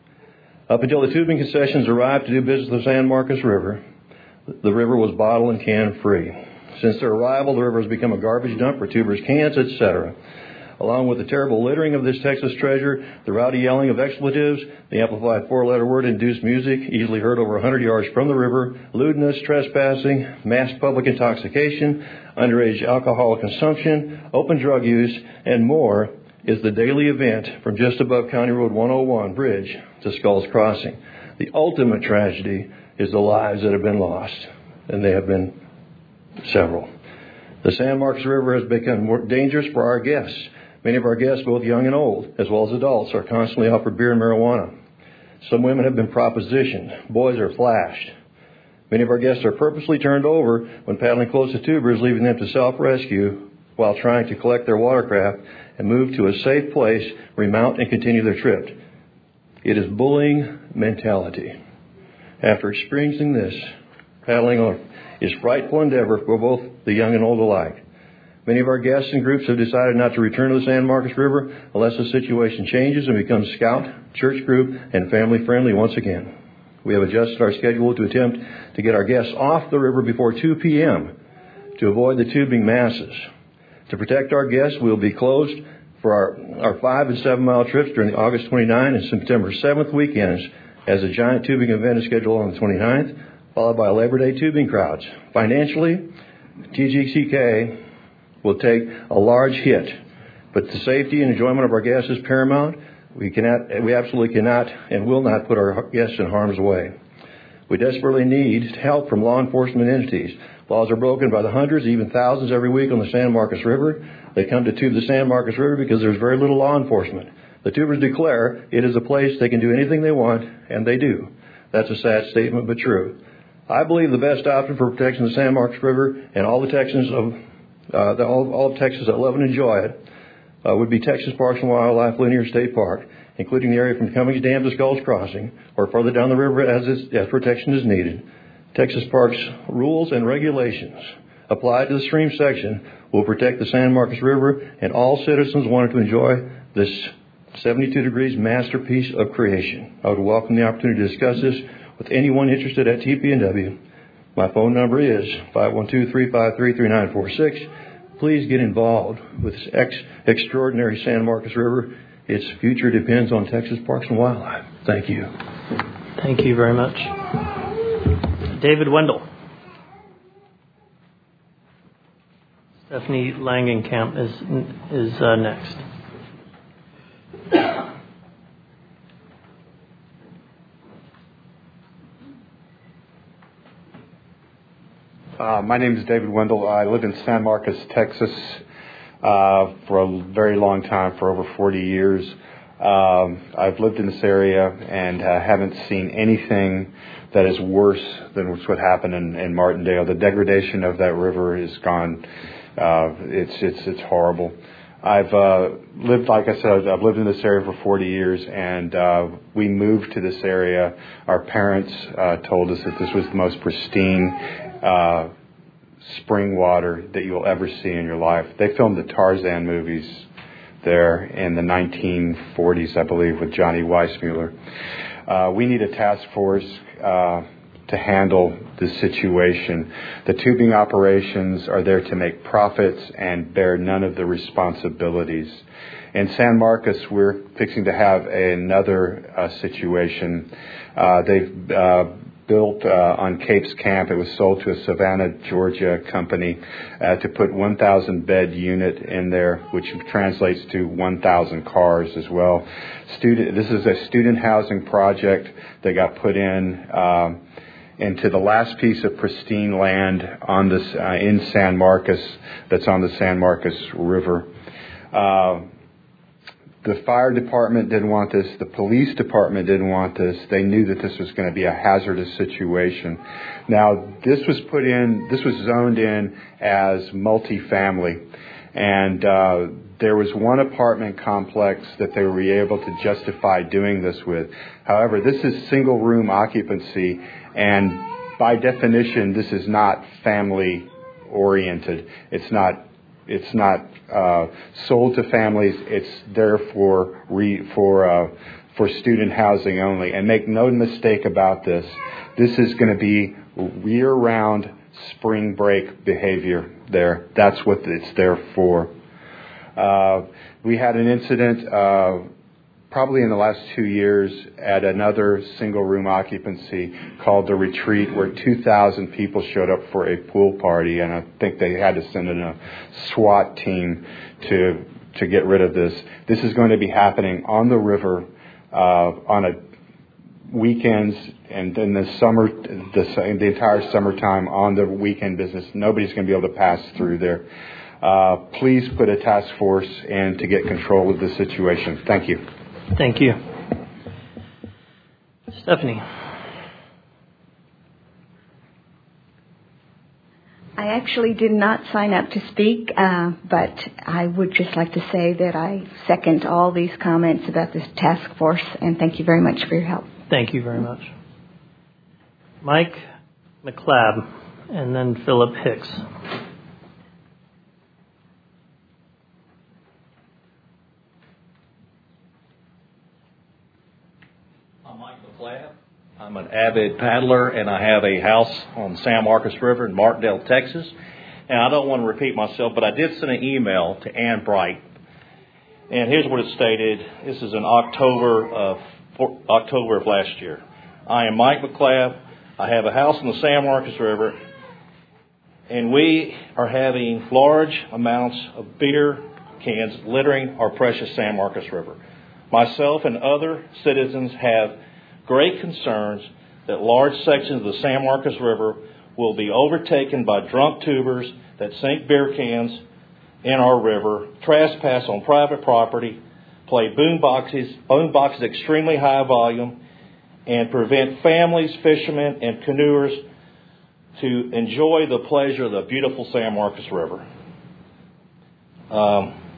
Up until the tubing concessions arrived to do business with the San Marcos River, the river was bottle and can free. Since their arrival, the river has become a garbage dump for tubers, cans, et cetera. Along with the terrible littering of this Texas treasure, the rowdy yelling of expletives, the amplified four-letter word-induced music, easily heard over one hundred yards from the river, lewdness, trespassing, mass public intoxication, underage alcohol consumption, open drug use, and more, is the daily event from just above County Road one oh one bridge to Skulls Crossing. The ultimate tragedy is the lives that have been lost, and they have been several. The San Marcos River has become more dangerous for our guests. Many of our guests, both young and old, as well as adults, are constantly offered beer and marijuana. Some women have been propositioned. Boys are flashed. Many of our guests are purposely turned over when paddling close to tubers, leaving them to self-rescue while trying to collect their watercraft and move to a safe place, remount, and continue their trip. It is bullying mentality. After experiencing this, paddling is a frightful endeavor for both the young and old alike. Many of our guests and groups have decided not to return to the San Marcos River unless the situation changes and becomes scout, church group, and family friendly once again. We have adjusted our schedule to attempt to get our guests off the river before two p.m. to avoid the tubing masses. To protect our guests, we will be closed for our, our five and seven mile trips during the August twenty-ninth and September seventh weekends, as a giant tubing event is scheduled on the twenty-ninth, followed by Labor Day tubing crowds. Financially, T G C K will take a large hit, but the safety and enjoyment of our guests is paramount. We cannot, we absolutely cannot and will not put our guests in harm's way. We desperately need help from law enforcement entities. Laws are broken by the hundreds, even thousands every week on the San Marcos River. They come to tube the San Marcos River because there's very little law enforcement. The tubers declare it is a place they can do anything they want, and they do. That's a sad statement, but true. I believe the best option for protecting the San Marcos River and all the Texans of uh, the, all, all of Texas that love and enjoy it uh, would be Texas Parks and Wildlife Linear State Park, including the area from Cummings Dam to Skulls Crossing, or further down the river as, is, as protection is needed. Texas Parks rules and regulations applied to the stream section will protect the San Marcos River and all citizens wanting to enjoy this seventy-two degrees masterpiece of creation. I would welcome the opportunity to discuss this with anyone interested at T P N W. My phone number is five one two, three five three, three nine four six. Please get involved with this ex- extraordinary San Marcos River. Its future depends on Texas Parks and Wildlife. Thank you. Thank you very much. David Wendell. Stephanie Langenkamp is is uh, next. Uh, my name is David Wendell. I live in San Marcos, Texas, uh, for a very long time, for over forty years. Um, I've lived in this area and uh, haven't seen anything that is worse than what happened in, in Martindale. The degradation of that river is gone. Uh, it's it's it's horrible. I've uh, lived, like I said, I've lived in this area for forty years, and uh, we moved to this area. Our parents uh, told us that this was the most pristine uh, spring water that you'll ever see in your life. They filmed the Tarzan movies there in the nineteen forties, I believe, with Johnny Weissmuller. Uh, we need a task force uh, to handle this situation. The tubing operations are there to make profits and bear none of the responsibilities. In San Marcos, we're fixing to have another uh, situation. Uh, they've uh, built uh, on Capes Camp. It was sold to a Savannah, Georgia company uh, to put one thousand bed unit in there, which translates to one thousand cars as well. Student, this is a student housing project that got put in um, into the last piece of pristine land on this uh, in San Marcos that's on the San Marcos River. Uh, The fire department didn't want this. The police department didn't want this. They knew that this was going to be a hazardous situation. Now, this was put in, this was zoned in as multifamily. And uh, there was one apartment complex that they were able to justify doing this with. However, this is single room occupancy. And by definition, this is not family oriented. It's not It's not uh, sold to families. It's there for re, for uh, for student housing only. And make no mistake about this. This is going to be year-round spring break behavior there. That's what it's there for. Uh, we had an incident uh, probably in the last two years at another single-room occupancy called The Retreat, where two thousand people showed up for a pool party, and I think they had to send in a SWAT team to to get rid of this. This is going to be happening on the river uh, on a weekends and in the summer, the, the entire summertime on the weekend business. Nobody's going to be able to pass through there. Uh, please put a task force in to get control of the situation. Thank you. Thank you. Stephanie. I actually did not sign up to speak, uh, but I would just like to say that I second all these comments about this task force, and thank you very much for your help. Thank you very much. Mike McLeod, and then Philip Hicks. I'm an avid paddler, and I have a house on the San Marcos River in Martindale, Texas. And I don't want to repeat myself, but I did send an email to Ann Bright. And here's what it stated. This is in October of October of last year. I am Mike McLeod. I have a house on the San Marcos River, and we are having large amounts of beer cans littering our precious San Marcos River. Myself and other citizens have great concerns that large sections of the San Marcos River will be overtaken by drunk tubers that sink beer cans in our river, trespass on private property, play boom boxes, boom boxes extremely high volume, and prevent families, fishermen, and canoers to enjoy the pleasure of the beautiful San Marcos River. Um,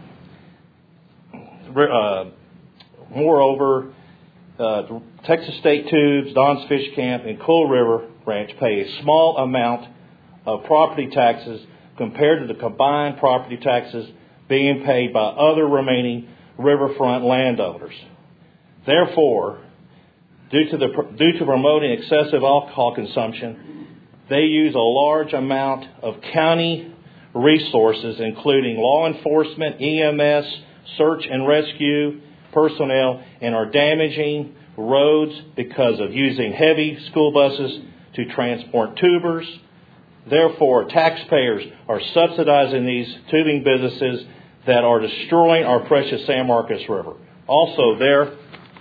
uh, moreover, uh, Texas State Tubes, Don's Fish Camp, and Cool River Ranch pay a small amount of property taxes compared to the combined property taxes being paid by other remaining riverfront landowners. Therefore, due to, the, due to promoting excessive alcohol consumption, they use a large amount of county resources, including law enforcement, E M S, search and rescue personnel, and are damaging roads because of using heavy school buses to transport tubers. Therefore, taxpayers are subsidizing these tubing businesses that are destroying our precious San Marcos River. Also, there,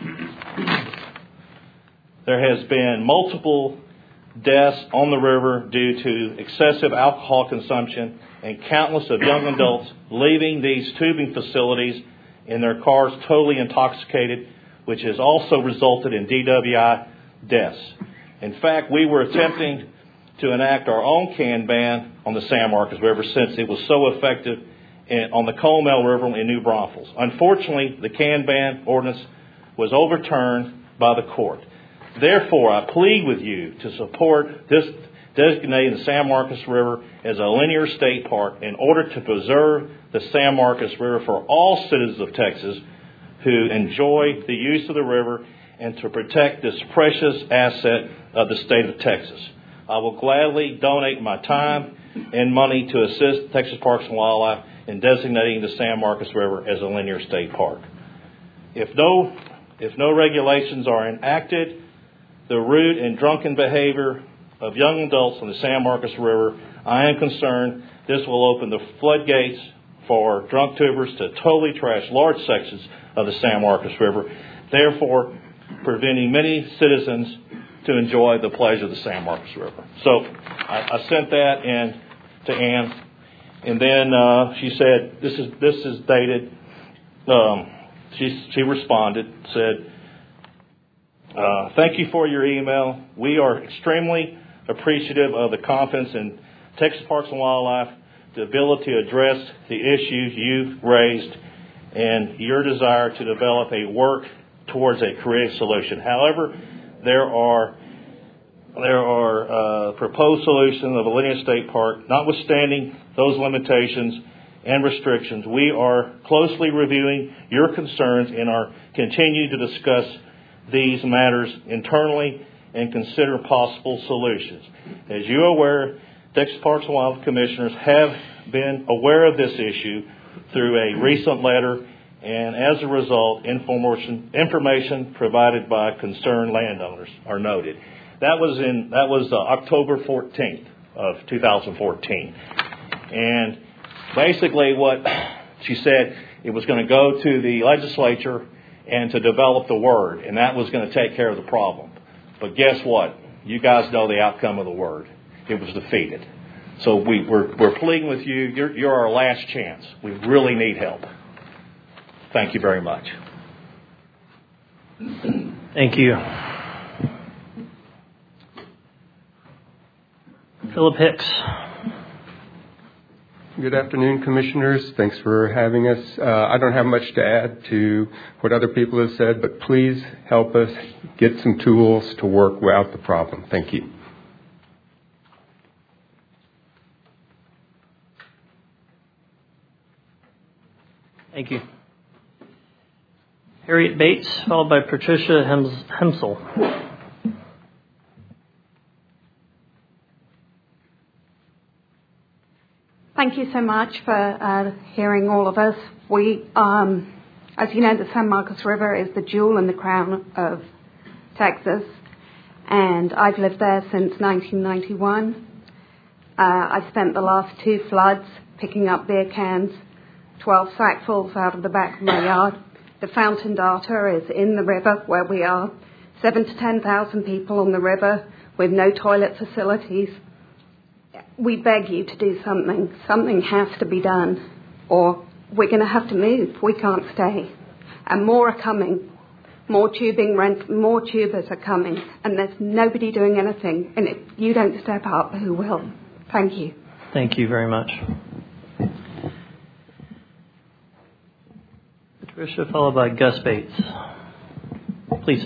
there has been multiple deaths on the river due to excessive alcohol consumption and countless of young adults leaving these tubing facilities in their cars totally intoxicated, which has also resulted in D W I deaths. In fact, we were attempting to enact our own can ban on the San Marcos River since it was so effective in, on the Comal River in New Braunfels. Unfortunately, the can ban ordinance was overturned by the court. Therefore, I plead with you to support this designating the San Marcos River as a linear state park in order to preserve the San Marcos River for all citizens of Texas who enjoy the use of the river and to protect this precious asset of the state of Texas. I will gladly donate my time and money to assist Texas Parks and Wildlife in designating the San Marcos River as a linear state park. If no, if no regulations are enacted, the rude and drunken behavior of young adults on the San Marcos River, I am concerned this will open the floodgates for drunk tubers to totally trash large sections of the San Marcos River, therefore preventing many citizens to enjoy the pleasure of the San Marcos River. So I, I sent that in to Ann, and then uh, she said, "This is this is dated." Um, she she responded, said, uh, "Thank you for your email. We are extremely appreciative of the confidence in Texas Parks and Wildlife, the ability to address the issues you've raised, and your desire to develop a work towards a creative solution. However, there are there are uh, proposed solutions of a linear state park. Notwithstanding those limitations and restrictions, we are closely reviewing your concerns and are continuing to discuss these matters internally and consider possible solutions. As you are aware, Texas Parks and Wildlife Commissioners have been aware of this issue through a recent letter, and as a result, information, information provided by concerned landowners are noted." That was in that was uh, October fourteenth of two thousand fourteen, and basically what she said, it was going to go to the legislature and to develop the word, and that was going to take care of the problem. But guess what? You guys know the outcome of the word. It was defeated. So we, we're, we're pleading with you. You're, you're our last chance. We really need help. Thank you very much. Thank you. Philip Hicks. Good afternoon, Commissioners. Thanks for having us. Uh, I don't have much to add to what other people have said, but please help us get some tools to work out the problem. Thank you. Thank you. Harriet Bates, followed by Patricia Hems- Hemsel. Thank you so much for uh, hearing all of us. We, um, as you know, the San Marcos River is the jewel in the crown of Texas, and I've lived there since nineteen ninety-one. Uh, I've spent the last two floods picking up beer cans, twelve sackfuls out of the back of my yard. The fountain data is in the river where we are. Seven to ten thousand people on the river with no toilet facilities. We beg you to do something. Something has to be done, or we're going to have to move. We can't stay. And more are coming. More tubing, rent, more tubers are coming, and there's nobody doing anything. And if you don't step up, who will? Thank you. Thank you very much. Patricia, followed by Gus Bates. Please.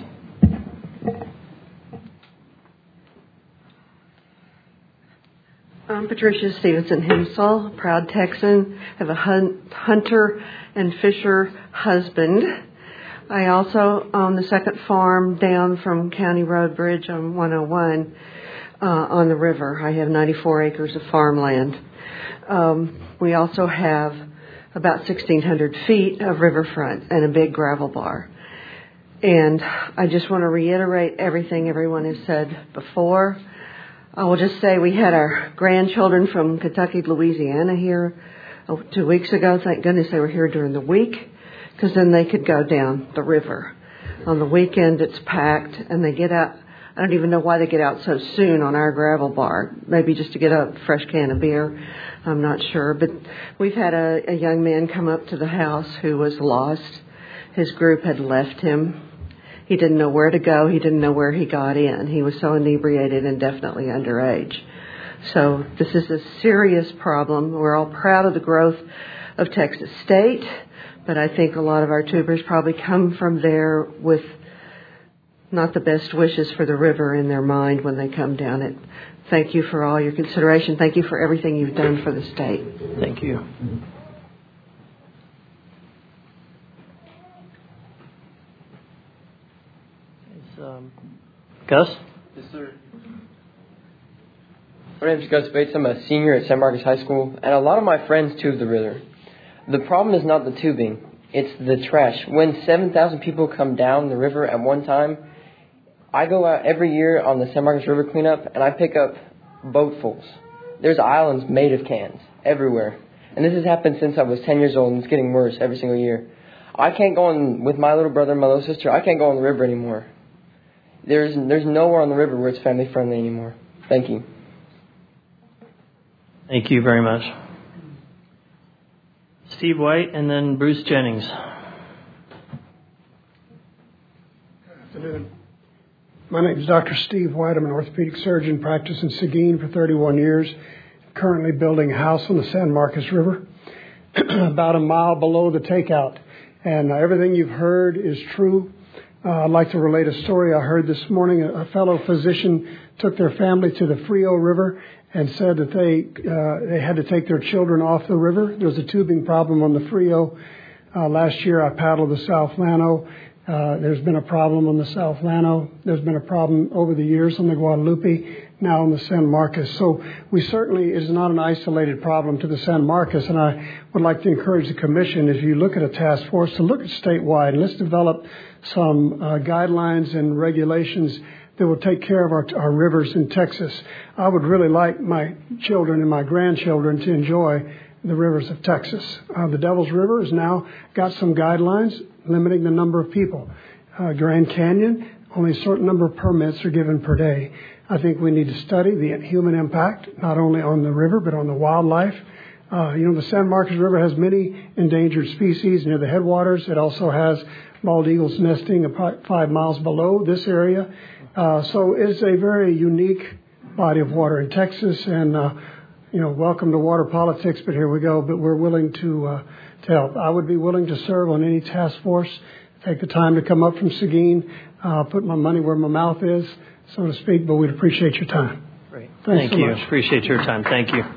I'm Patricia Stevenson Himsall, proud Texan, have a hunt, hunter and fisher husband. I also own the second farm down from County Road Bridge on one oh one uh, on the river. I have ninety-four acres of farmland. Um, we also have about sixteen hundred feet of riverfront and a big gravel bar. And I just want to reiterate everything everyone has said before. I will just say we had our grandchildren from Kentucky, Louisiana here oh, two weeks ago. Thank goodness they were here during the week, because then they could go down the river. On the weekend it's packed, and they get out. I don't even know why they get out so soon on our gravel bar. Maybe just to get a fresh can of beer. I'm not sure. But we've had a, a young man come up to the house who was lost. His group had left him. He didn't know where to go. He didn't know where he got in. He was so inebriated and definitely underage. So this is a serious problem. We're all proud of the growth of Texas State, but I think a lot of our tubers probably come from there with not the best wishes for the river in their mind when they come down it. Thank you for all your consideration. Thank you for everything you've done for the state. Thank you. Um, Gus? Yes, sir. My name is Gus Bates. I'm a senior at San Marcos High School, and a lot of my friends tube the river. The problem is not the tubing, it's the trash. When seven thousand people come down the river at one time, I go out every year on the San Marcos River cleanup, and I pick up boatfuls. There's islands made of cans everywhere. And this has happened since I was ten years old, and it's getting worse every single year. I can't go on with my little brother and my little sister. I can't go on the river anymore. There's there's nowhere on the river where it's family friendly anymore. Thank you. Thank you very much. Steve White and then Bruce Jennings. Good afternoon. My name is Doctor Steve White. I'm an orthopedic surgeon, practiced in Seguin for thirty-one years. Currently building a house on the San Marcos River, about a mile below the takeout. And uh, everything you've heard is true. Uh, I'd like to relate a story I heard this morning. A, a fellow physician took their family to the Frio River and said that they uh, they had to take their children off the river. There was a tubing problem on the Frio. Uh, last year I paddled the South Llano. Uh, there's been a problem on the South Llano. There's been a problem over the years on the Guadalupe, now on the San Marcos. So we certainly, it is not an isolated problem to the San Marcos, and I would like to encourage the Commission, if you look at a task force, to look at statewide, and let's develop some uh, guidelines and regulations that will take care of our, our rivers in Texas. I would really like my children and my grandchildren to enjoy the rivers of Texas. Uh, the Devil's River has now got some guidelines limiting the number of people. Uh, Grand Canyon, only a certain number of permits are given per day. I think we need to study the human impact, not only on the river, but on the wildlife. Uh, you know, the San Marcos River has many endangered species near the headwaters. It also has bald eagles nesting about five miles below this area. Uh, so it's a very unique body of water in Texas, and uh, you know, welcome to water politics, but here we go. But we're willing to uh, to help. I would be willing to serve on any task force, take the time to come up from Seguin, uh, put my money where my mouth is, so to speak, but we'd appreciate your time. Great. Thanks Thank so you. much. Appreciate your time. Thank you.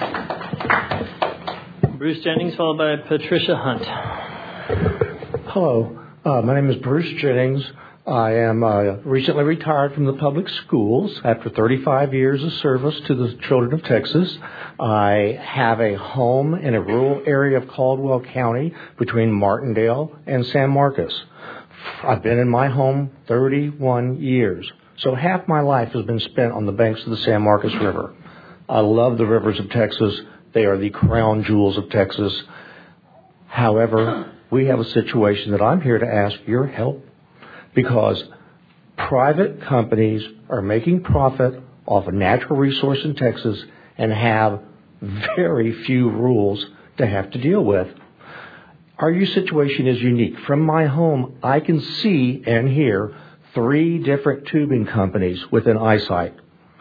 Bruce Jennings, followed by Patricia Hunt. Hello. Uh, my name is Bruce Jennings. I am uh, recently retired from the public schools after thirty-five years of service to the children of Texas. I have a home in a rural area of Caldwell County between Martindale and San Marcos. I've been in my home thirty-one years, so half my life has been spent on the banks of the San Marcos River. I love the rivers of Texas. They are the crown jewels of Texas. However, we have a situation that I'm here to ask your help, because private companies are making profit off a natural resource in Texas and have very few rules to have to deal with. Our use situation is unique. From my home, I can see and hear three different tubing companies within eyesight.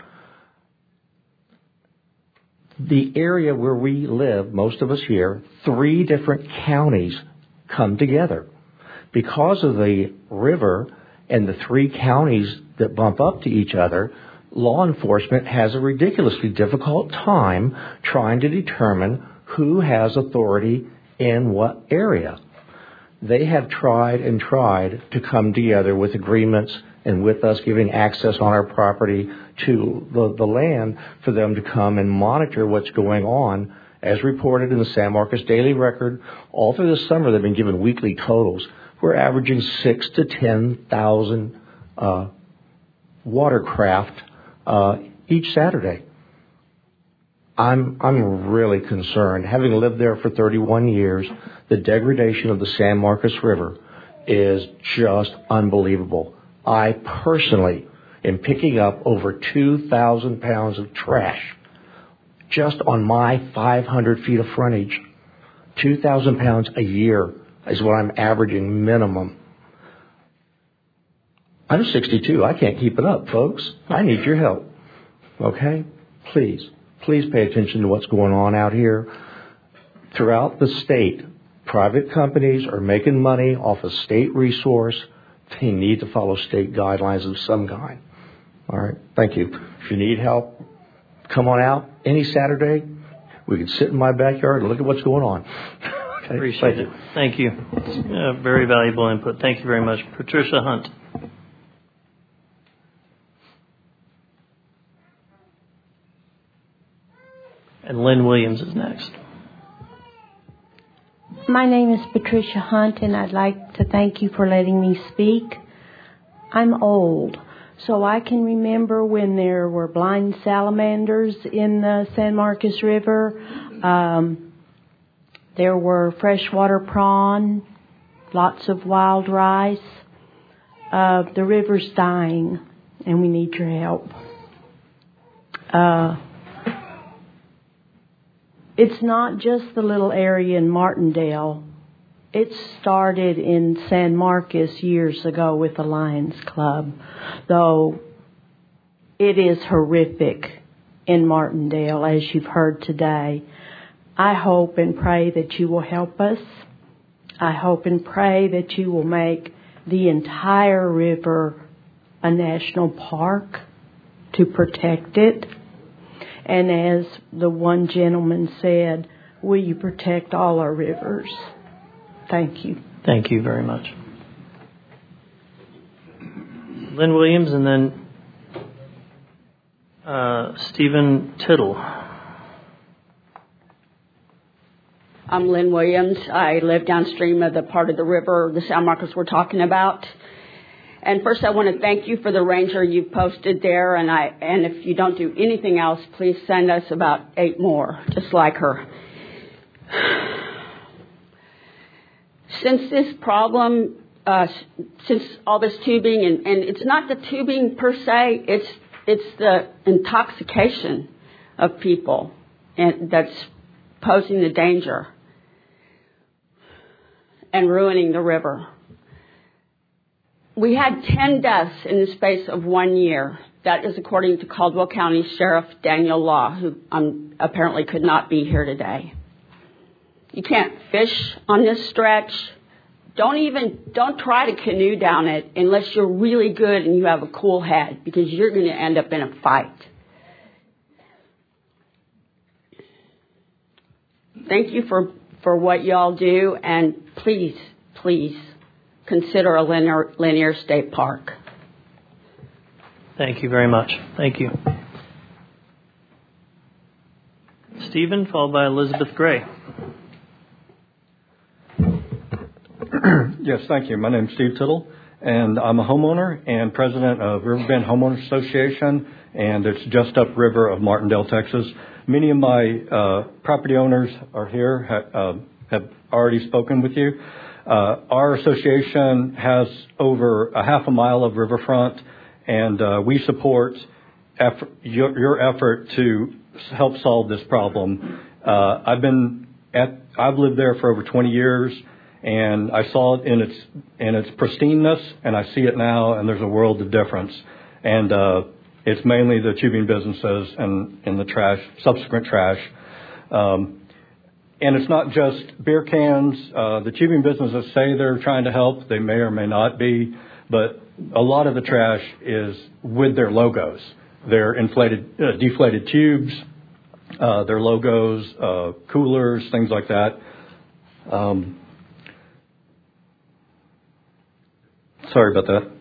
The area where we live, most of us here, three different counties come together. Because of the river and the three counties that bump up to each other, law enforcement has a ridiculously difficult time trying to determine who has authority in what area. They have tried and tried to come together with agreements and with us giving access on our property to the, the land for them to come and monitor what's going on. As reported in the San Marcos Daily Record, all through the summer they've been given weekly totals. We're averaging six to ten thousand uh, watercraft uh, each Saturday. I'm I'm really concerned. Having lived there for thirty-one years, the degradation of the San Marcos River is just unbelievable. I personally am picking up over two thousand pounds of trash just on my five hundred feet of frontage. two thousand pounds a year is what I'm averaging minimum. I'm sixty-two. I can't keep it up, folks. I need your help. Okay? Please. Please pay attention to what's going on out here. Throughout the state, private companies are making money off a state resource. They need to follow state guidelines of some kind. All right. Thank you. If you need help, come on out any Saturday. We can sit in my backyard and look at what's going on. Okay? Appreciate Thank it. you. Thank you. Uh, very valuable input. Thank you very much. Patricia Hunt. And Lynn Williams is next. My name is Patricia Hunt, and I'd like to thank you for letting me speak. I'm old, so I can remember when there were blind salamanders in the San Marcos River. Um, there were freshwater prawn, lots of wild rice. Uh, the river's dying, and we need your help. Uh, It's not just the little area in Martindale. It started in San Marcos years ago with the Lions Club, though it is horrific in Martindale, as you've heard today. I hope and pray that you will help us. I hope and pray that you will make the entire river a national park to protect it. And as the one gentleman said, will you protect all our rivers? Thank you. Thank you very much. Lynn Williams and then uh, Stephen Tittle. I'm Lynn Williams. I live downstream of the part of the river the San Marcos we're talking about. And first, I want to thank you for the ranger you've posted there. And I, and if you don't do anything else, please send us about eight more, just like her. Since this problem, uh, since all this tubing, and, and it's not the tubing per se, it's it's the intoxication of people, and that's posing the danger and ruining the river. We had ten deaths in the space of one year. That is according to Caldwell County Sheriff Daniel Law, who um, apparently could not be here today. You can't fish on this stretch. Don't even, don't try to canoe down it unless you're really good and you have a cool head, because you're going to end up in a fight. Thank you for, for what y'all do, and please, please, consider a linear, linear state park. Thank you very much. Thank you. Stephen, followed by Elizabeth Gray. Yes, thank you. My name is Steve Tittle, and I'm a homeowner and president of Riverbend Homeowners Association, and it's just upriver of Martindale, Texas. Many of my uh, property owners are here, ha- uh, have already spoken with you. Uh, our association has over a half a mile of riverfront, and uh, we support effort, your, your effort to help solve this problem. Uh, I've been at, I've lived there for over twenty years, And I saw it in its in its pristineness, and I see it now, and there's a world of difference. And uh, it's mainly the tubing businesses and, and the trash, subsequent trash. Um, and it's not just beer cans. Uh, the tubing businesses say they're trying to help. They may or may not be. But a lot of the trash is with their logos. Their inflated, uh, deflated tubes, uh, their logos, uh, coolers, things like that. Um, sorry about that.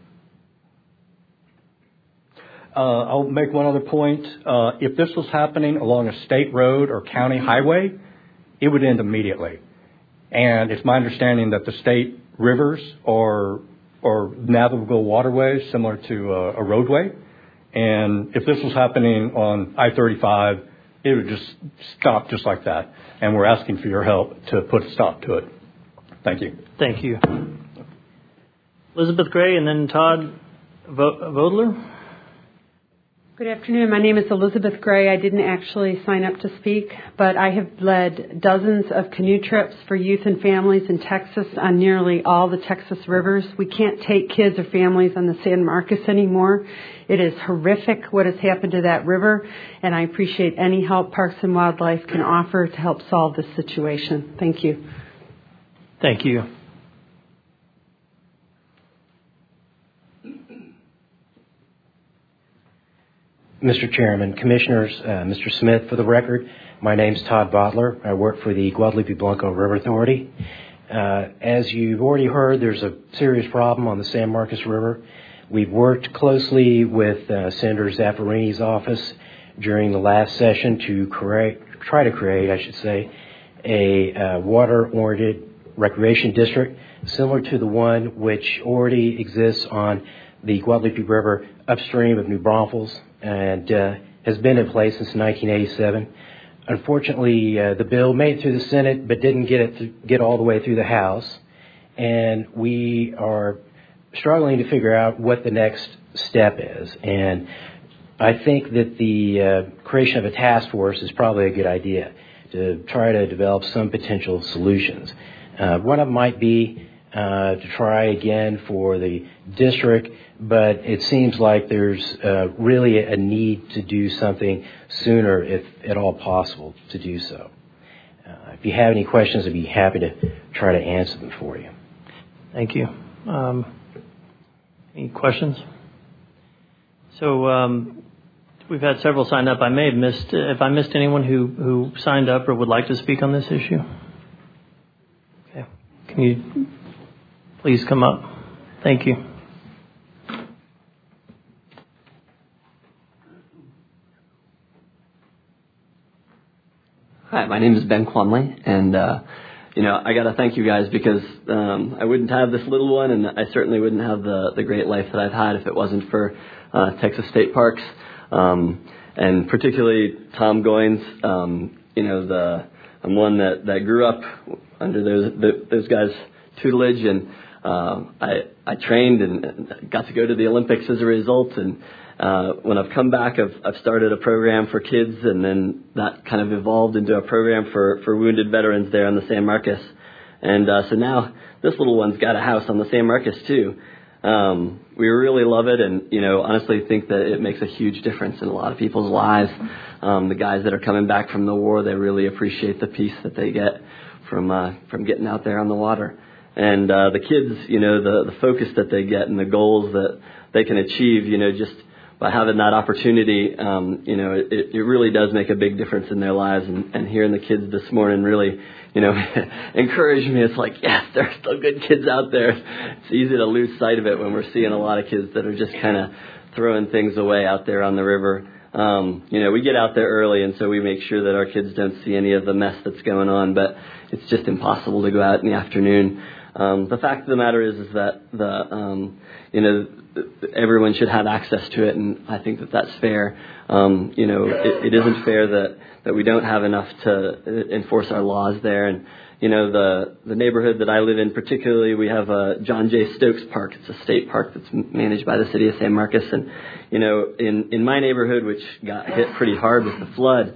Uh, I'll make one other point. Uh, if this was happening along a state road or county highway, it would end immediately. And it's my understanding that the state rivers are, are navigable waterways similar to a, a roadway. And if this was happening on I thirty-five, it would just stop just like that. And we're asking for your help to put a stop to it. Thank you. Thank you. Elizabeth Gray and then Todd Vodler. Good afternoon. My name is Elizabeth Gray. I didn't actually sign up to speak, but I have led dozens of canoe trips for youth and families in Texas on nearly all the Texas rivers. We can't take kids or families on the San Marcos anymore. It is horrific what has happened to that river, and I appreciate any help Parks and Wildlife can offer to help solve this situation. Thank you. Thank you. Mister Chairman, Commissioners, uh, Mister Smith, for the record, my name's Todd Botler. I work for the Guadalupe Blanco River Authority. Uh, as you've already heard, there's a serious problem on the San Marcos River. We've worked closely with uh, Senator Zaffarini's office during the last session to create, try to create, I should say, a uh, water-oriented recreation district similar to the one which already exists on the Guadalupe River upstream of New Braunfels and uh, has been in place since nineteen eighty-seven. Unfortunately, uh, the bill made it through the Senate but didn't get it th- get all the way through the House, and we are struggling to figure out what the next step is. And I think that the uh, creation of a task force is probably a good idea to try to develop some potential solutions. Uh, one of them might be uh, to try again for the district, but it seems like there's uh, really a need to do something sooner, if at all possible, to do so. Uh, if you have any questions, I'd be happy to try to answer them for you. Thank you. Um, any questions? So um, we've had several sign up. I may have missed, if I missed anyone who, who signed up or would like to speak on this issue. Okay. Can you please come up? Thank you. Hi, my name is Ben Quamley, and uh, you know I got to thank you guys because um, I wouldn't have this little one, and I certainly wouldn't have the, the great life that I've had if it wasn't for uh, Texas State Parks, um, and particularly Tom Goins. Um, you know, the I'm one that, that grew up under those the, those guys' tutelage, and uh, I I trained and got to go to the Olympics as a result, and. Uh, when I've come back, I've, I've started a program for kids, and then that kind of evolved into a program for, for wounded veterans there on the San Marcos. And uh, so now this little one's got a house on the San Marcos too. Um, we really love it, and you know, honestly think that it makes a huge difference in a lot of people's lives. Um, the guys that are coming back from the war, they really appreciate the peace that they get from uh, from getting out there on the water. And uh, the kids, you know, the the focus that they get and the goals that they can achieve, you know, just by having that opportunity, um, you know, it, it really does make a big difference in their lives. And, and hearing the kids this morning really, you know, encouraged me. It's like, yes, there are still good kids out there. It's easy to lose sight of it when we're seeing a lot of kids that are just kind of throwing things away out there on the river. Um, you know, we get out there early, and so we make sure that our kids don't see any of the mess that's going on. But it's just impossible to go out in the afternoon. Um, the fact of the matter is, is that the, um, you know, everyone should have access to it, and I think that that's fair. Um, you know, it, it isn't fair that, that we don't have enough to enforce our laws there. And, you know, the, the neighborhood that I live in particularly, we have a John J. Stokes Park. It's a state park that's managed by the city of San Marcos. And, you know, in, in my neighborhood, which got hit pretty hard with the flood,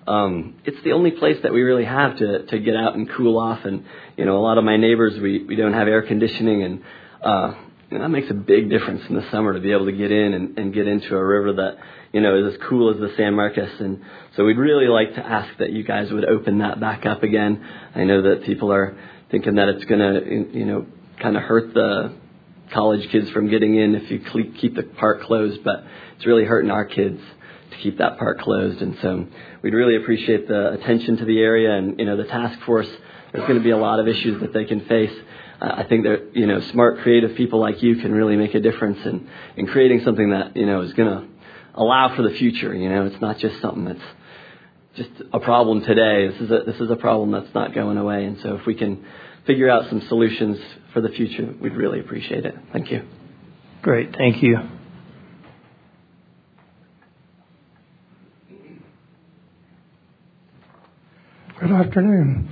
um, it's the only place that we really have to, to get out and cool off. And, you know, a lot of my neighbors, we, we don't have air conditioning, and uh, you know, that makes a big difference in the summer to be able to get in and, and get into a river that, you know, is as cool as the San Marcos. And so we'd really like to ask that you guys would open that back up again. I know that people are thinking that it's going to, you know, kind of hurt the college kids from getting in if you keep the park closed, but it's really hurting our kids to keep that park closed. And so we'd really appreciate the attention to the area, and, you know, the task force. There's going to be a lot of issues that they can face. Uh, I think that, you know, smart, creative people like you can really make a difference in, in creating something that, you know, is going to allow for the future. You know, it's not just something that's just a problem today. This is a, this is a problem that's not going away. And so if we can figure out some solutions for the future, we'd really appreciate it. Thank you. Great. Thank you. Good afternoon.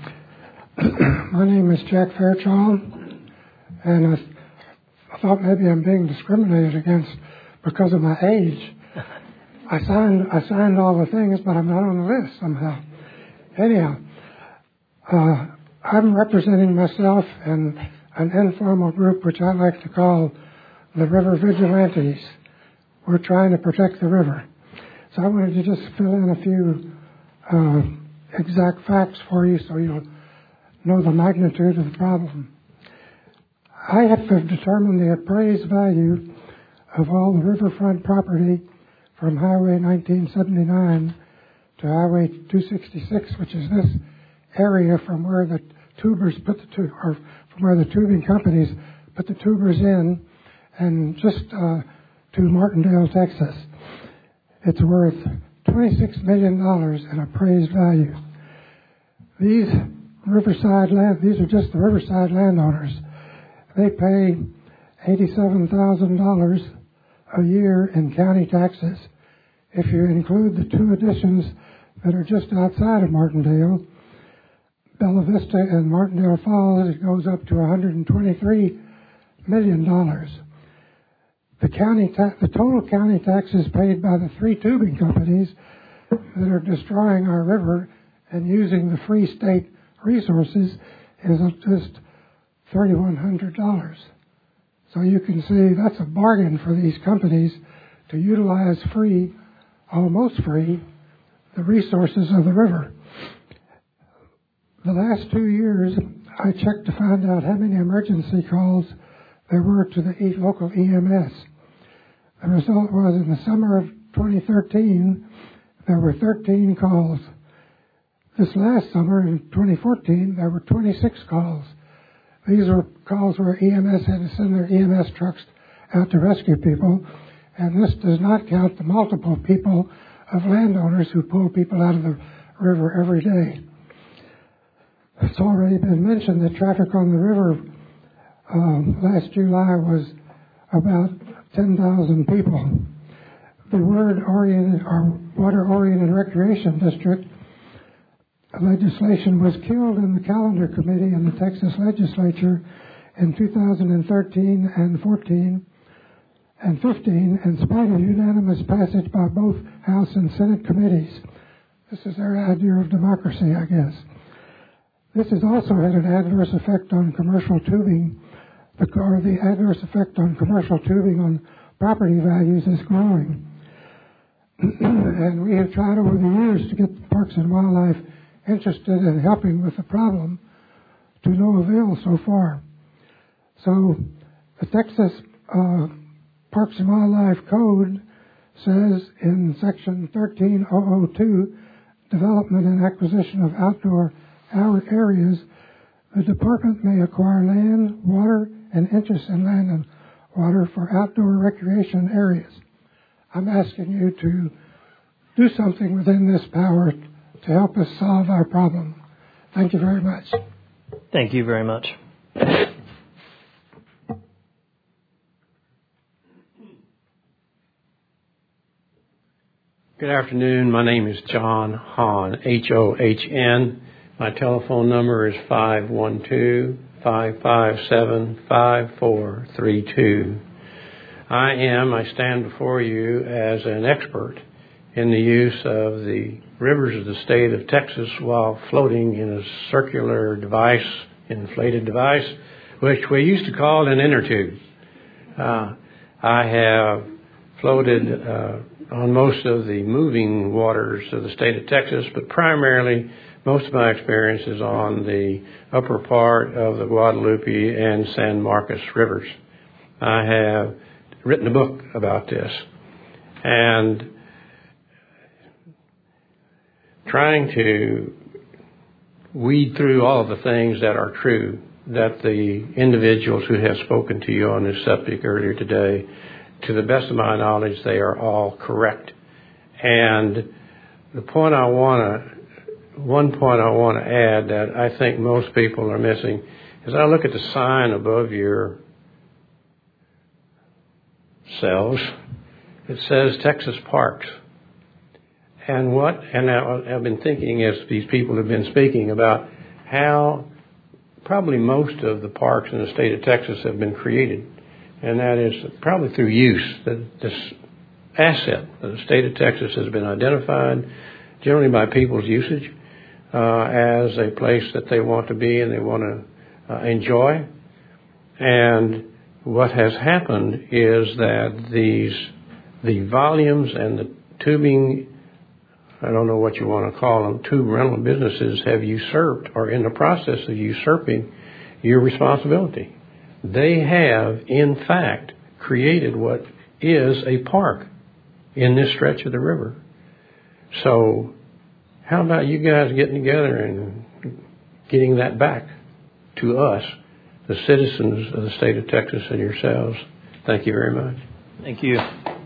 My name is Jack Fairchild, and I, I thought maybe I'm being discriminated against because of my age. I signed I signed all the things, but I'm not on the list somehow. Anyhow, uh, I'm representing myself and an informal group which I like to call the River Vigilantes. We're trying to protect the river. So I wanted to just fill in a few uh, exact facts for you so you'll know the magnitude of the problem. I have determined the appraised value of all the riverfront property from Highway nineteen seventy-nine to Highway two sixty-six, which is this area from where the tubers put the tu- or from where the tubing companies put the tubers in, and just uh, to Martindale, Texas. It's worth twenty-six million dollars in appraised value. These riverside land, these are just the riverside landowners. They pay eighty-seven thousand dollars a year in county taxes. If you include the two additions that are just outside of Martindale, Bella Vista and Martindale Falls, it goes up to one hundred twenty-three million dollars. The county, ta- the total county taxes paid by the three tubing companies that are destroying our river and using the free state resources is just thirty-one hundred dollars. So you can see that's a bargain for these companies to utilize free, almost free, the resources of the river. The last two years, I checked to find out how many emergency calls there were to the e- local E M S. The result was in the summer of twenty thirteen, there were thirteen calls. This last summer, in twenty fourteen, there were twenty-six calls. These were calls where E M S had to send their E M S trucks out to rescue people, and this does not count the multiple people of landowners who pull people out of the river every day. It's already been mentioned that traffic on the river um, last July was about ten thousand people. The word-oriented or water-oriented recreation district legislation was killed in the calendar committee in the Texas legislature in two thousand thirteen and fourteen and fifteen in spite of unanimous passage by both House and Senate committees. This is their idea of democracy, I guess. This has also had an adverse effect on commercial tubing, or the adverse effect on commercial tubing on property values is growing. And we have tried over the years to get Parks and Wildlife interested in helping with the problem, to no avail so far. So the Texas uh, Parks and Wildlife Code says in section thirteen thousand two, development and acquisition of outdoor areas, the department may acquire land, water, and interest in land and water for outdoor recreation areas. I'm asking you to do something within this power to help us solve our problem. Thank you very much. Thank you very much. Good afternoon. My name is John Hahn, H O H N. My telephone number is five one two, five five seven, five four three two. I am, I stand before you as an expert in the use of the rivers of the state of Texas while floating in a circular device, inflated device, which we used to call an inner tube. Uh, I have floated uh, on most of the moving waters of the state of Texas, but primarily most of my experience is on the upper part of the Guadalupe and San Marcos rivers. I have written a book about this, and trying to weed through all of the things that are true, that the individuals who have spoken to you on this subject earlier today, to the best of my knowledge, they are all correct. And the point I want to, one point I want to add that I think most people are missing is I look at the sign above your cells. It says Texas Parks. And what, and I've been thinking as these people have been speaking about how probably most of the parks in the state of Texas have been created. And that is probably through use. That this asset of the state of Texas has been identified generally by people's usage uh, as a place that they want to be and they want to uh, enjoy. And what has happened is that these the volumes and the tubing, I don't know what you want to call them, tube rental businesses have usurped or in the process of usurping your responsibility. They have, in fact, created what is a park in this stretch of the river. So how about you guys getting together and getting that back to us, the citizens of the state of Texas and yourselves? Thank you very much. Thank you.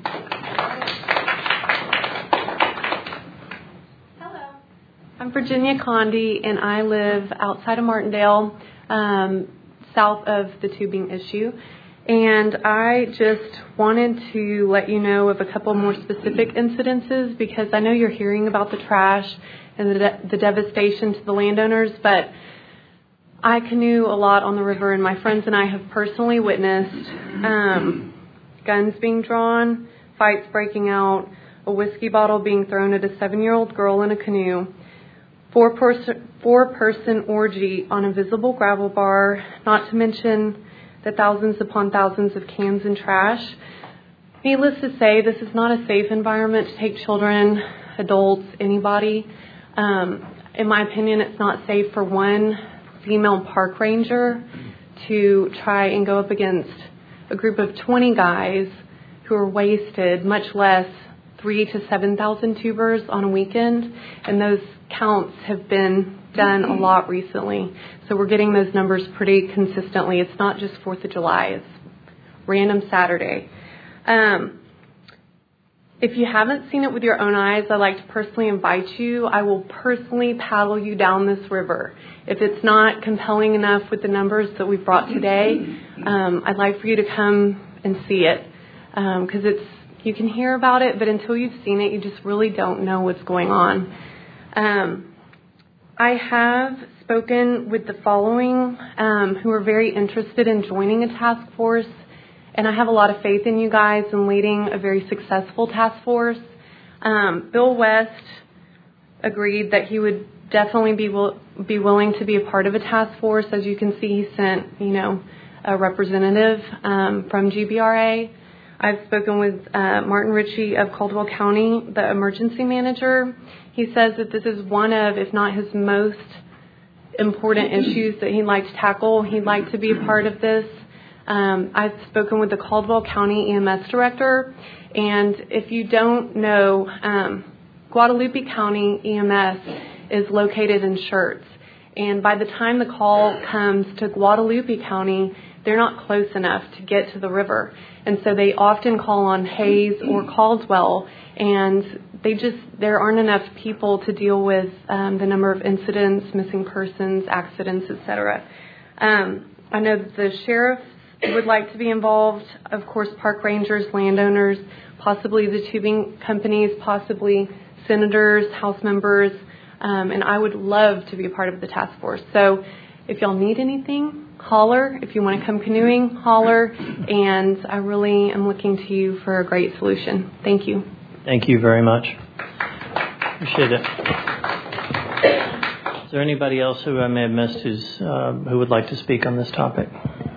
I'm Virginia Condi, and I live outside of Martindale, um, south of the tubing issue. And I just wanted to let you know of a couple more specific incidences because I know you're hearing about the trash and the, de- the devastation to the landowners, but I canoe a lot on the river, and my friends and I have personally witnessed um, guns being drawn, fights breaking out, a whiskey bottle being thrown at a seven-year-old girl in a canoe, Four person, four person orgy on a visible gravel bar, not to mention the thousands upon thousands of cans and trash. Needless to say, this is not a safe environment to take children, adults, anybody. Um, in my opinion, it's not safe for one female park ranger to try and go up against a group of twenty guys who are wasted, much less three to seven thousand tubers on a weekend, and those counts have been done a lot recently. So we're getting those numbers pretty consistently. It's not just fourth of July. It's random Saturday. Um, if you haven't seen it with your own eyes, I'd like to personally invite you. I will personally paddle you down this river. If it's not compelling enough with the numbers that we've brought today, um, I'd like for you to come and see it because um, it's you can hear about it, but until you've seen it, you just really don't know what's going on. Um, I have spoken with the following um, who are very interested in joining a task force, and I have a lot of faith in you guys in leading a very successful task force. Um, Bill West agreed that he would definitely be will, be willing to be a part of a task force. As you can see, he sent, you know, a representative um, from G B R A. I've spoken with uh, Martin Ritchie of Caldwell County, the emergency manager. He says that this is one of, if not his most important issues that he'd like to tackle. He'd like to be a part of this. Um, I've spoken with the Caldwell County E M S director, and if you don't know, um, Guadalupe County E M S is located in Schertz. And by the time the call comes to Guadalupe County, they're not close enough to get to the river. And so they often call on Hayes or Caldwell, and they just, there aren't enough people to deal with um, the number of incidents, missing persons, accidents, et cetera. Um, I know that the sheriff would like to be involved, of course, park rangers, landowners, possibly the tubing companies, possibly senators, House members, um, and I would love to be a part of the task force. So if y'all need anything, holler. If you want to come canoeing, holler. And I really am looking to you for a great solution. Thank you. Thank you very much. Appreciate it. Is there anybody else who I may have missed who's, uh, who would like to speak on this topic?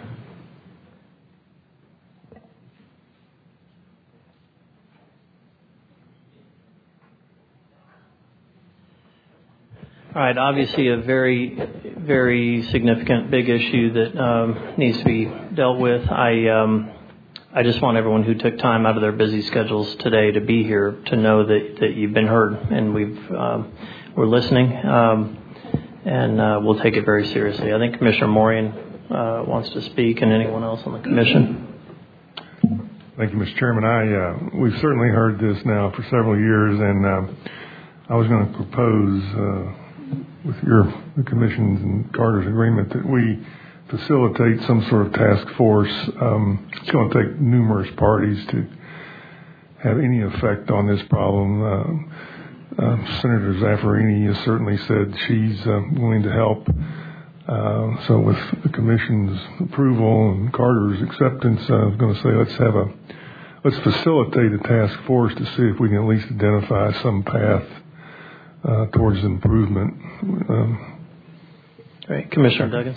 All right, obviously a very, very significant, big issue that um, needs to be dealt with. I um, I just want everyone who took time out of their busy schedules today to be here to know that, that you've been heard and we've um, we're listening, um, and uh, we'll take it very seriously. I think Commissioner Maureen uh, wants to speak, and anyone else on the commission. Thank you, Mister Chairman. I uh, we've certainly heard this now for several years, and uh, I was going to propose. Uh, with your the commission's and Carter's agreement that we facilitate some sort of task force. Um, it's going to take numerous parties to have any effect on this problem. Uh, uh, Senator Zaffirini has certainly said she's uh, willing to help. Uh, so with the commission's approval and Carter's acceptance, I was going to say let's have a let's facilitate a task force to see if we can at least identify some path Uh, towards improvement. Um, Great. Commissioner Duggins.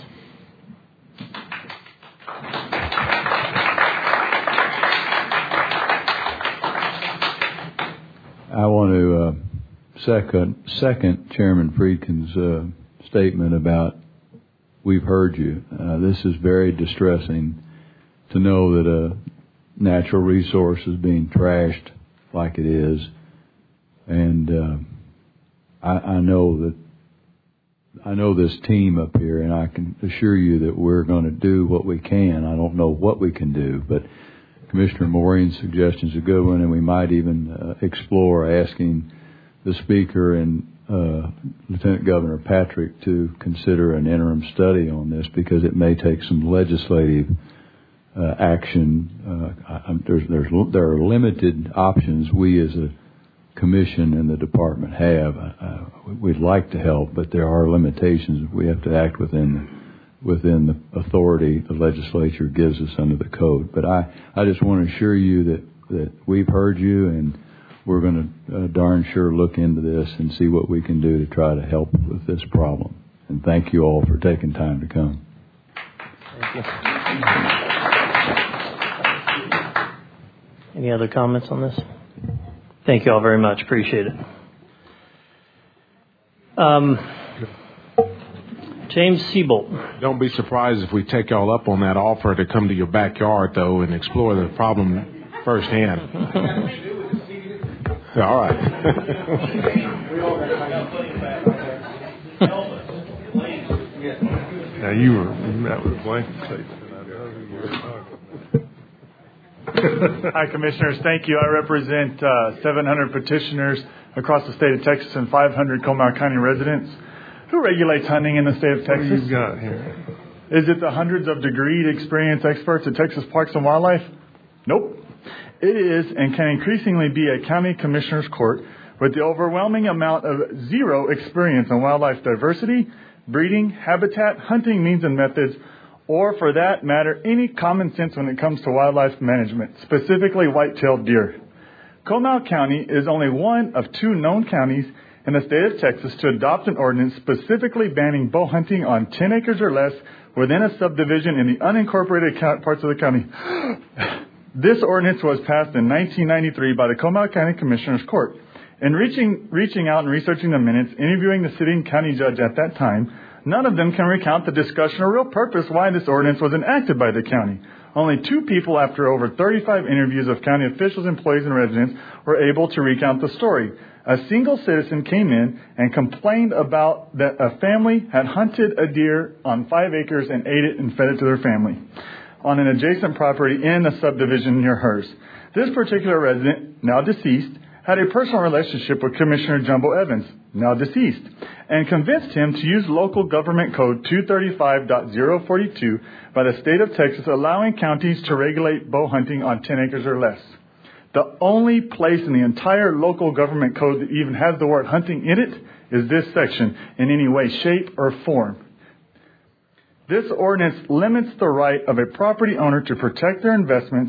I want to uh, second, second Chairman Friedkin's uh, statement about we've heard you. Uh, this is very distressing to know that a natural resource is being trashed like it is. And uh, I, I know that I know this team up here, and I can assure you that we're going to do what we can. I don't know what we can do, but Commissioner Maureen's suggestion is a good one, and we might even uh, explore asking the Speaker and uh, Lieutenant Governor Patrick to consider an interim study on this, because it may take some legislative uh, action. Uh, I, there's, there's, there are limited options we as a Commission and the department have. Uh, we'd like to help, but there are limitations. We have to act within within the authority the legislature gives us under the code. But I, I just want to assure you that, that we've heard you, and we're going to uh, darn sure look into this and see what we can do to try to help with this problem. And thank you all for taking time to come. Thank you. Any other comments on this? Thank you all very much. Appreciate it. Um, James Siebold. Don't be surprised if we take y'all up on that offer to come to your backyard, though, and explore the problem firsthand. All right. Now, you were you met with a blanket statement. Hi, Commissioners. Thank you. I represent uh, seven hundred petitioners across the state of Texas and five hundred Comal County residents. Who regulates hunting in the state of Texas? What you've got here? Is it the hundreds of degreed, experienced experts at Texas Parks and Wildlife? Nope. It is and can increasingly be a county commissioner's court with the overwhelming amount of zero experience in wildlife diversity, breeding, habitat, hunting means and methods, or for that matter, any common sense when it comes to wildlife management, specifically white-tailed deer. Comal County is only one of two known counties in the state of Texas to adopt an ordinance specifically banning bow hunting on ten acres or less within a subdivision in the unincorporated parts of the county. This ordinance was passed in nineteen ninety-three by the Comal County Commissioner's Court. In reaching, reaching out and researching the minutes, interviewing the sitting county judge at that time, none of them can recount the discussion or real purpose why this ordinance was enacted by the county. Only two people, after over thirty-five interviews of county officials, employees, and residents, were able to recount the story. A single citizen came in and complained about that a family had hunted a deer on five acres and ate it and fed it to their family on an adjacent property in a subdivision near hers. This particular resident, now deceased, had a personal relationship with Commissioner Jumbo Evans, now deceased, and convinced him to use local government code two thirty-five point oh forty-two by the state of Texas, allowing counties to regulate bow hunting on ten acres or less. The only place in the entire local government code that even has the word hunting in it is this section in any way, shape, or form. This ordinance limits the right of a property owner to protect their investments,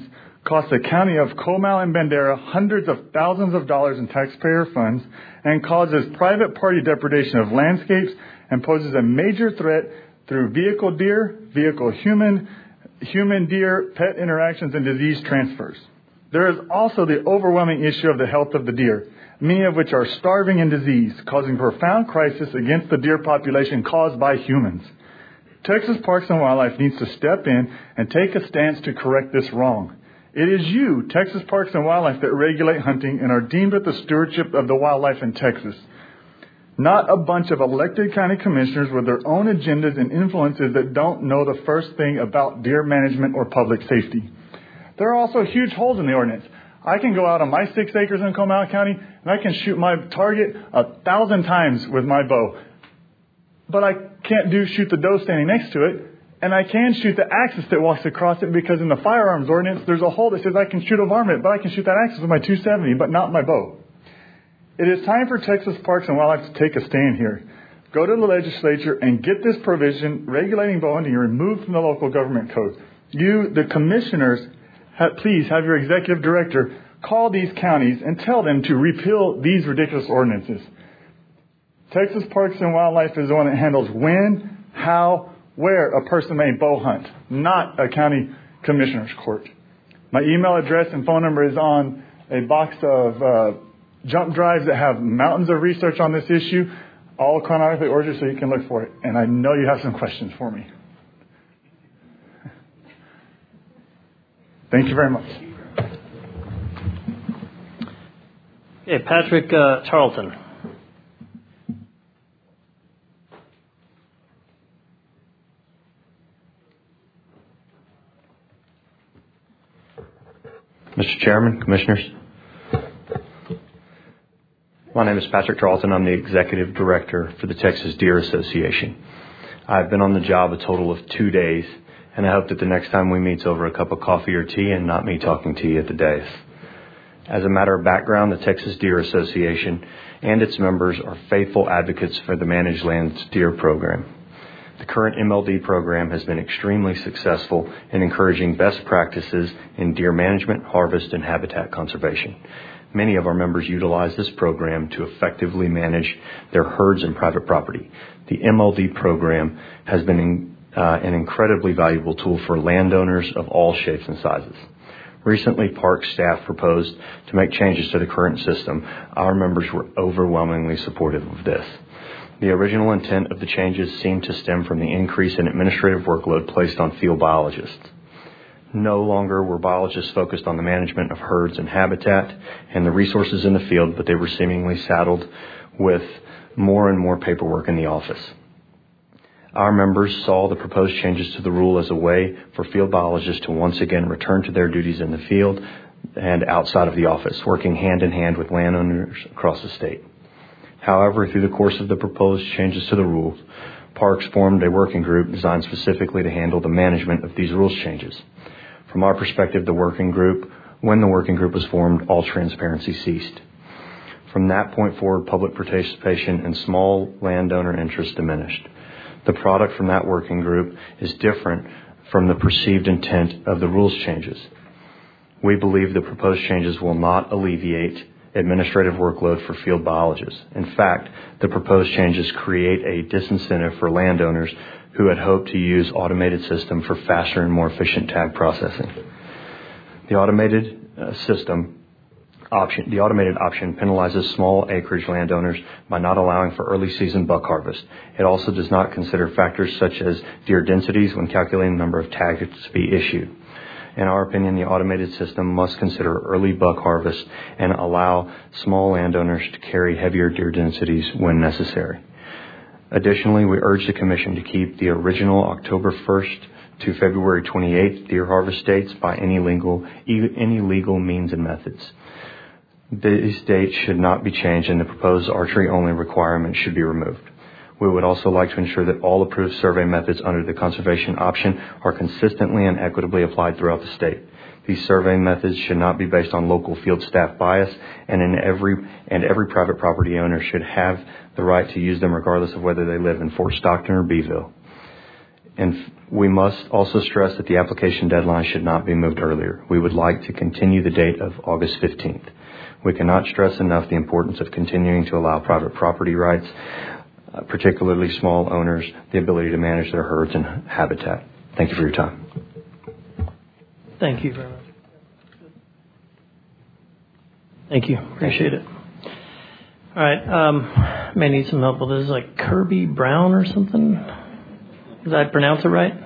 costs the county of Comal and Bandera hundreds of thousands of dollars in taxpayer funds, and causes private party depredation of landscapes and poses a major threat through vehicle deer, vehicle human, human deer, pet interactions, and disease transfers. There is also the overwhelming issue of the health of the deer, many of which are starving and diseased, causing profound crisis against the deer population caused by humans. Texas Parks and Wildlife needs to step in and take a stance to correct this wrong. It is you, Texas Parks and Wildlife, that regulate hunting and are deemed with the stewardship of the wildlife in Texas. Not a bunch of elected county commissioners with their own agendas and influences that don't know the first thing about deer management or public safety. There are also huge holes in the ordinance. I can go out on my six acres in Comal County and I can shoot my target a thousand times with my bow. But I can't do shoot the doe standing next to it. And I can shoot the axis that walks across it, because in the firearms ordinance, there's a hole that says I can shoot a varmint, but I can shoot that axis with my two seventy, but not my bow. It is time for Texas Parks and Wildlife to take a stand here. Go to the legislature and get this provision regulating bow hunting removed from the local government code. You, the commissioners, have, please have your executive director call these counties and tell them to repeal these ridiculous ordinances. Texas Parks and Wildlife is the one that handles when, how, where a person may bow hunt, not a county commissioner's court. My email address and phone number is on a box of uh, jump drives that have mountains of research on this issue, all chronologically ordered, so you can look for it. And I know you have some questions for me. Thank you very much. Okay, Patrick uh, Charlton. Mister Chairman, Commissioners, my name is Patrick Charlton. I'm the Executive Director for the Texas Deer Association. I've been on the job a total of two days, and I hope that the next time we meet is over a cup of coffee or tea and not me talking to you at the dais. As a matter of background, the Texas Deer Association and its members are faithful advocates for the Managed Lands Deer Program. The current M L D program has been extremely successful in encouraging best practices in deer management, harvest, and habitat conservation. Many of our members utilize this program to effectively manage their herds and private property. The M L D program has been in, uh, an incredibly valuable tool for landowners of all shapes and sizes. Recently, park staff proposed to make changes to the current system. Our members were overwhelmingly supportive of this. The original intent of the changes seemed to stem from the increase in administrative workload placed on field biologists. No longer were biologists focused on the management of herds and habitat and the resources in the field, but they were seemingly saddled with more and more paperwork in the office. Our members saw the proposed changes to the rule as a way for field biologists to once again return to their duties in the field and outside of the office, working hand in hand with landowners across the state. However, through the course of the proposed changes to the rules, Parks formed a working group designed specifically to handle the management of these rules changes. From our perspective, the working group, when the working group was formed, all transparency ceased. From that point forward, public participation and small landowner interest diminished. The product from that working group is different from the perceived intent of the rules changes. We believe the proposed changes will not alleviate administrative workload for field biologists. In fact, the proposed changes create a disincentive for landowners who had hoped to use automated system for faster and more efficient tag processing. The automated uh, system option, the automated option penalizes small acreage landowners by not allowing for early season buck harvest. It also does not consider factors such as deer densities when calculating the number of tags to be issued. In our opinion, the automated system must consider early buck harvest and allow small landowners to carry heavier deer densities when necessary. Additionally, we urge the Commission to keep the original October first to February twenty-eighth deer harvest dates by any legal, any legal means and methods. These dates should not be changed, and the proposed archery-only requirement should be removed. We would also like to ensure that all approved survey methods under the conservation option are consistently and equitably applied throughout the state. These survey methods should not be based on local field staff bias, and in every and every private property owner should have the right to use them regardless of whether they live in Fort Stockton or Beeville. And we must also stress that the application deadline should not be moved earlier. We would like to continue the date of August fifteenth. We cannot stress enough the importance of continuing to allow private property rights, uh, particularly small owners, the ability to manage their herds and habitat. Thank you for your time. Thank you very much. Thank you. Appreciate it. All right. Um, may need some help with this. Is like Kirby Brown or something? Did I pronounce it right?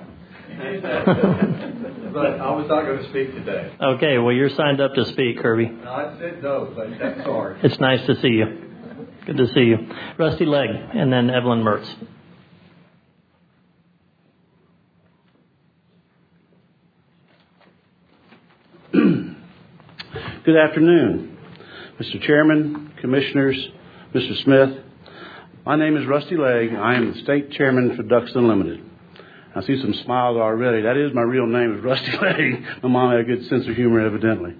But I was not going to speak today. Okay. Well, you're signed up to speak, Kirby. No, I said no, but that's sorry. It's nice to see you. Good to see you. Rusty Legg, and then Evelyn Mertz. Good afternoon, Mister Chairman, Commissioners, Mister Smith. My name is Rusty Legg. I am the State Chairman for Ducks Unlimited. I see some smiles already. That is my real name, is Rusty Legg. My mom had a good sense of humor, evidently.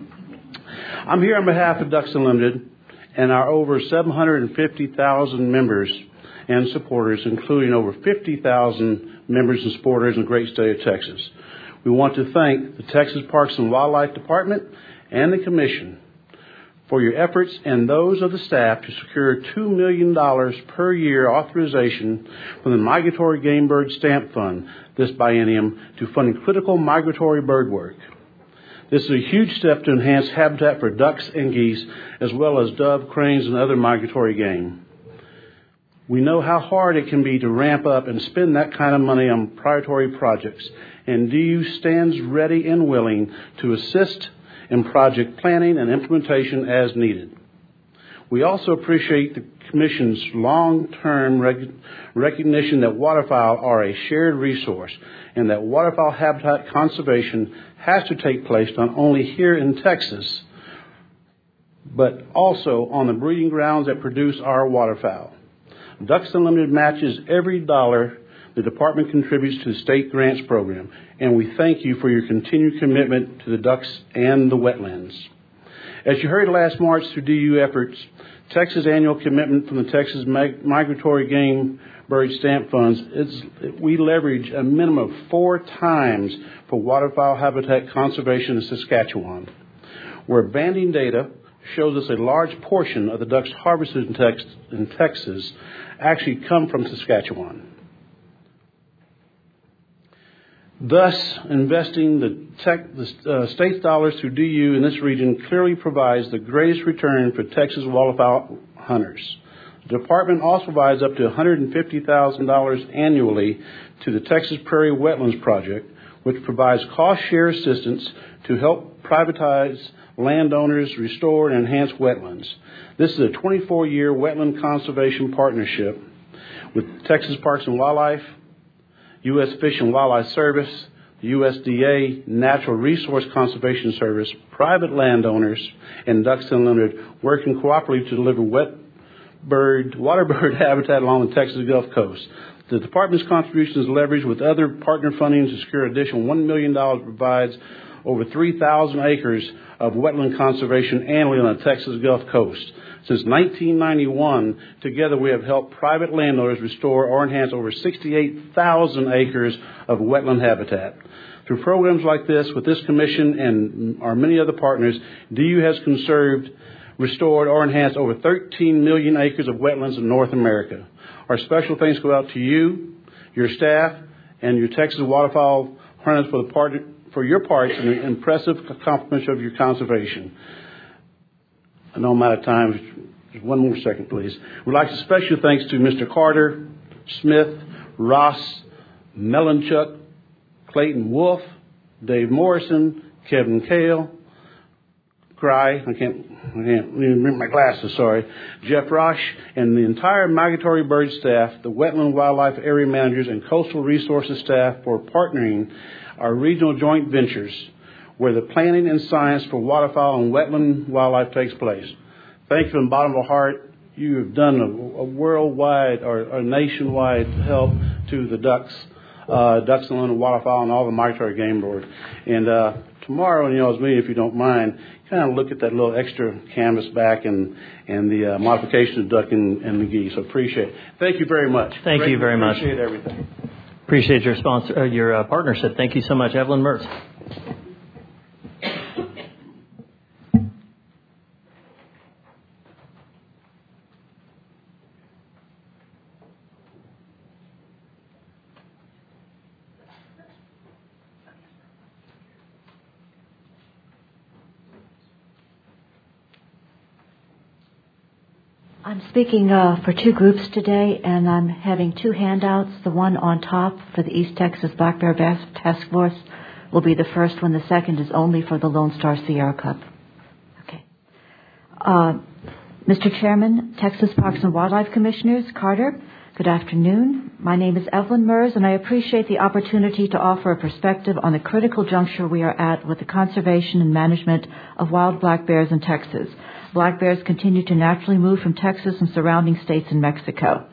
I'm here on behalf of Ducks Unlimited and our over seven hundred fifty thousand members and supporters, including over fifty thousand members and supporters in the great state of Texas. We want to thank the Texas Parks and Wildlife Department and the Commission for your efforts and those of the staff to secure two million dollars per year authorization from the Migratory Game Bird Stamp Fund this biennium to fund critical migratory bird work. This is a huge step to enhance habitat for ducks and geese, as well as dove, cranes, and other migratory game. We know how hard it can be to ramp up and spend that kind of money on priority projects, and D U stands ready and willing to assist in project planning and implementation as needed. We also appreciate the Commission's long-term rec- recognition that waterfowl are a shared resource and that waterfowl habitat conservation has to take place not only here in Texas, but also on the breeding grounds that produce our waterfowl. Ducks Unlimited matches every dollar the department contributes to the state grants program, and we thank you for your continued commitment to the ducks and the wetlands. As you heard last March through D U efforts, Texas' annual commitment from the Texas Mig- Migratory Game Bird Stamp Funds is we leverage a minimum of four times for waterfowl habitat conservation in Saskatchewan, where banding data shows us a large portion of the ducks harvested in, Tex- in Texas actually come from Saskatchewan. Thus, investing the, tech, the uh, state's dollars through D U in this region clearly provides the greatest return for Texas waterfowl hunters. The department also provides up to one hundred fifty thousand dollars annually to the Texas Prairie Wetlands Project, which provides cost-share assistance to help privatize landowners restore and enhance wetlands. This is a twenty-four year wetland conservation partnership with Texas Parks and Wildlife, U S Fish and Wildlife Service, the U S D A, Natural Resource Conservation Service, private landowners, and Ducks Unlimited working cooperatively to deliver wet bird, water bird habitat along the Texas Gulf Coast. The department's contribution is leveraged with other partner funding to secure additional one million dollars provides over three thousand acres of wetland conservation annually on the Texas Gulf Coast. Since nineteen ninety-one, together we have helped private landowners restore or enhance over sixty-eight thousand acres of wetland habitat. Through programs like this, with this commission and our many other partners, D U has conserved, restored, or enhanced over thirteen million acres of wetlands in North America. Our special thanks go out to you, your staff, and your Texas waterfowl hunters for, the part, for your parts in the impressive accomplishment of your conservation. I know I'm out of time. Just one more second, please. We'd like to special thanks to Mister Carter, Smith, Ross, Melanchuk, Clayton Wolf, Dave Morrison, Kevin Kale, Cry, I can't, I can't even remember my glasses, sorry, Jeff Rosh, and the entire migratory bird staff, the wetland wildlife area managers, and coastal resources staff for partnering our regional joint ventures, where the planning and science for waterfowl and wetland wildlife takes place. Thank you from the bottom of our heart. You have done a, a worldwide or a nationwide help to the ducks, uh, ducks and waterfowl and all the migratory game board. And uh, tomorrow in y'all's meeting, if you don't mind, kind of look at that little extra canvas back and, and the uh, modification of duck and, and the geese. So appreciate it. Thank you very much. Thank Great, you very much. Appreciate everything. Appreciate your sponsor, uh, your uh, partnership. Thank you so much, Evelyn Mertz. I'm speaking uh, for two groups today, and I'm having two handouts. The one on top for the East Texas Black Bear Bass Task Force will be the first one. The second is only for the Lone Star Sierra Club. Okay. Uh, Mister Chairman, Texas Parks and Wildlife Commissioners, Carter, good afternoon. My name is Evelyn Merz, and I appreciate the opportunity to offer a perspective on the critical juncture we are at with the conservation and management of wild black bears in Texas. Black bears continue to naturally move from Texas and surrounding states in Mexico.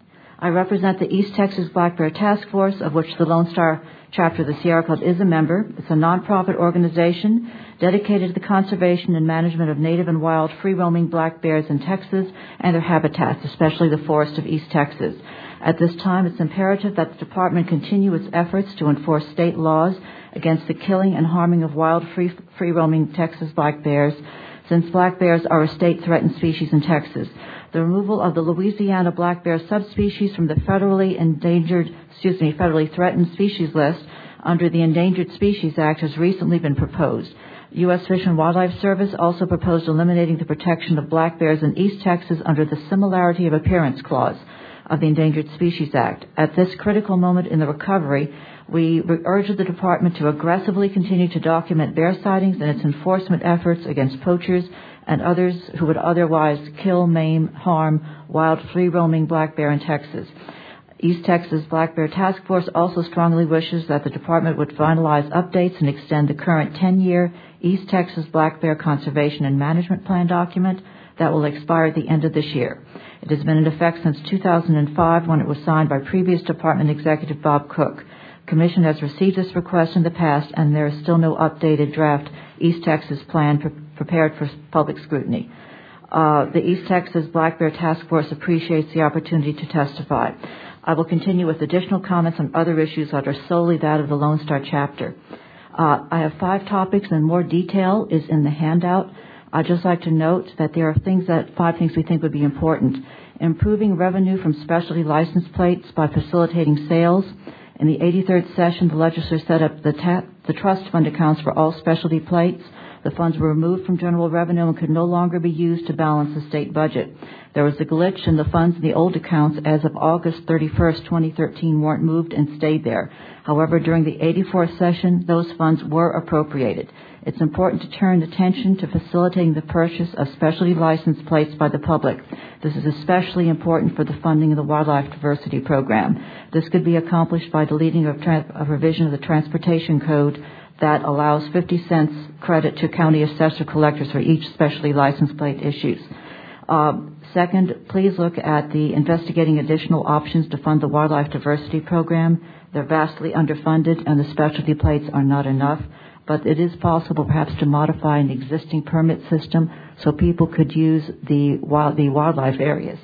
I represent the East Texas Black Bear Task Force, of which the Lone Star chapter of the Sierra Club is a member. It's a nonprofit organization dedicated to the conservation and management of native and wild free-roaming black bears in Texas and their habitats, especially the forests of East Texas. At this time, it's imperative that the department continue its efforts to enforce state laws against the killing and harming of wild free, free-roaming Texas black bears, since black bears are a state-threatened species in Texas. The removal of the Louisiana black bear subspecies from the federally endangered, excuse me, federally threatened species list under the Endangered Species Act has recently been proposed. U S Fish and Wildlife Service also proposed eliminating the protection of black bears in East Texas under the Similarity of Appearance Clause of the Endangered Species Act. At this critical moment in the recovery, we urge the department to aggressively continue to document bear sightings and its enforcement efforts against poachers and others who would otherwise kill, maim, harm wild free-roaming black bear in Texas. East Texas Black Bear Task Force also strongly wishes that the department would finalize updates and extend the current ten-year East Texas Black Bear Conservation and Management Plan document that will expire at the end of this year. It has been in effect since two thousand five, when it was signed by previous department executive Bob Cook. Commission has received this request in the past, and there is still no updated draft East Texas plan pre- prepared for public scrutiny. Uh, the East Texas Black Bear Task Force appreciates the opportunity to testify. I will continue with additional comments on other issues that are solely that of the Lone Star chapter. Uh, I have five topics, and more detail is in the handout. I'd just like to note that there are things that five things we think would be important. Improving revenue from specialty license plates by facilitating sales. In the eighty-third session, the legislature set up the, ta- the trust fund accounts for all specialty plates. The funds were removed from general revenue and could no longer be used to balance the state budget. There was a glitch, and the funds in the old accounts as of August thirty-first, twenty thirteen weren't moved and stayed there. However, during the eighty-fourth session, those funds were appropriated. It's important to turn attention to facilitating the purchase of specialty license plates by the public. This is especially important for the funding of the Wildlife Diversity Program. This could be accomplished by deleting a, tra- a revision of the Transportation Code that allows fifty cents credit to county assessor collectors for each specialty license plate issues. Uh, second, please look at the investigating additional options to fund the Wildlife Diversity Program. They're vastly underfunded, and the specialty plates are not enough. But it is possible perhaps to modify an existing permit system so people could use the wild, the wildlife areas.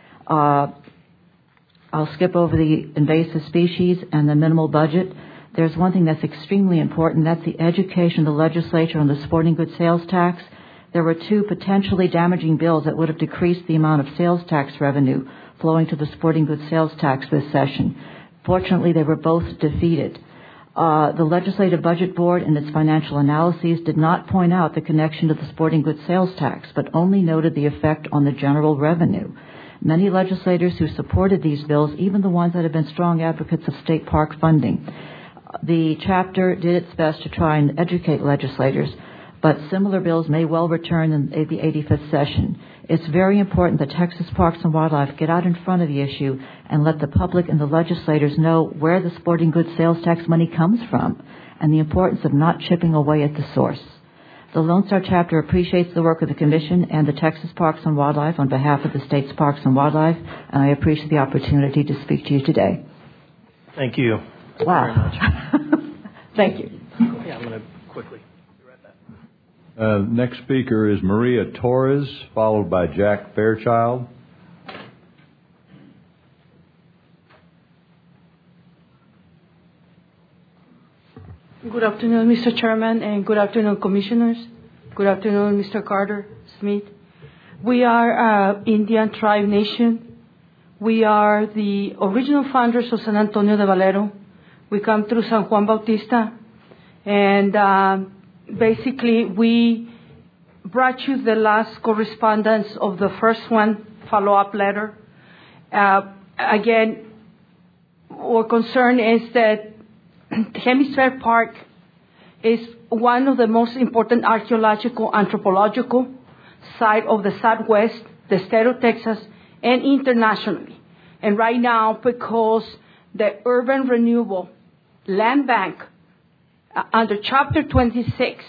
Uh, I'll skip over the invasive species and the minimal budget. There's one thing that's extremely important. That's the education of the legislature on the sporting goods sales tax. There were two potentially damaging bills that would have decreased the amount of sales tax revenue flowing to the sporting goods sales tax this session. Fortunately, they were both defeated. Uh, the Legislative Budget Board, in its financial analyses, did not point out the connection to the sporting goods sales tax, but only noted the effect on the general revenue. Many legislators who supported these bills, even the ones that have been strong advocates of state park funding, the chapter did its best to try and educate legislators, but similar bills may well return in the eighty-fifth session. It's very important that Texas Parks and Wildlife get out in front of the issue and let the public and the legislators know where the sporting goods sales tax money comes from and the importance of not chipping away at the source. The Lone Star chapter appreciates the work of the Commission and the Texas Parks and Wildlife on behalf of the state's Parks and Wildlife, and I appreciate the opportunity to speak to you today. Thank you. Wow. Very much. Thank you. Yeah, I'm going to quickly. Uh, next speaker is Maria Torres, followed by Jack Good afternoon, Mister Chairman, and good afternoon, Commissioners. Good afternoon, Mister Carter Smith. We are an Indian tribe nation. We are the original founders of San Antonio de Valero. We come through San Juan Bautista, and uh, basically we brought you the last correspondence of the first one, follow-up letter. Uh, again, our concern is that Hemisphere Park is one of the most important archaeological, anthropological site of the Southwest, the state of Texas, and internationally. And right now, because the Urban Renewal Land Bank, uh, under Chapter twenty-six,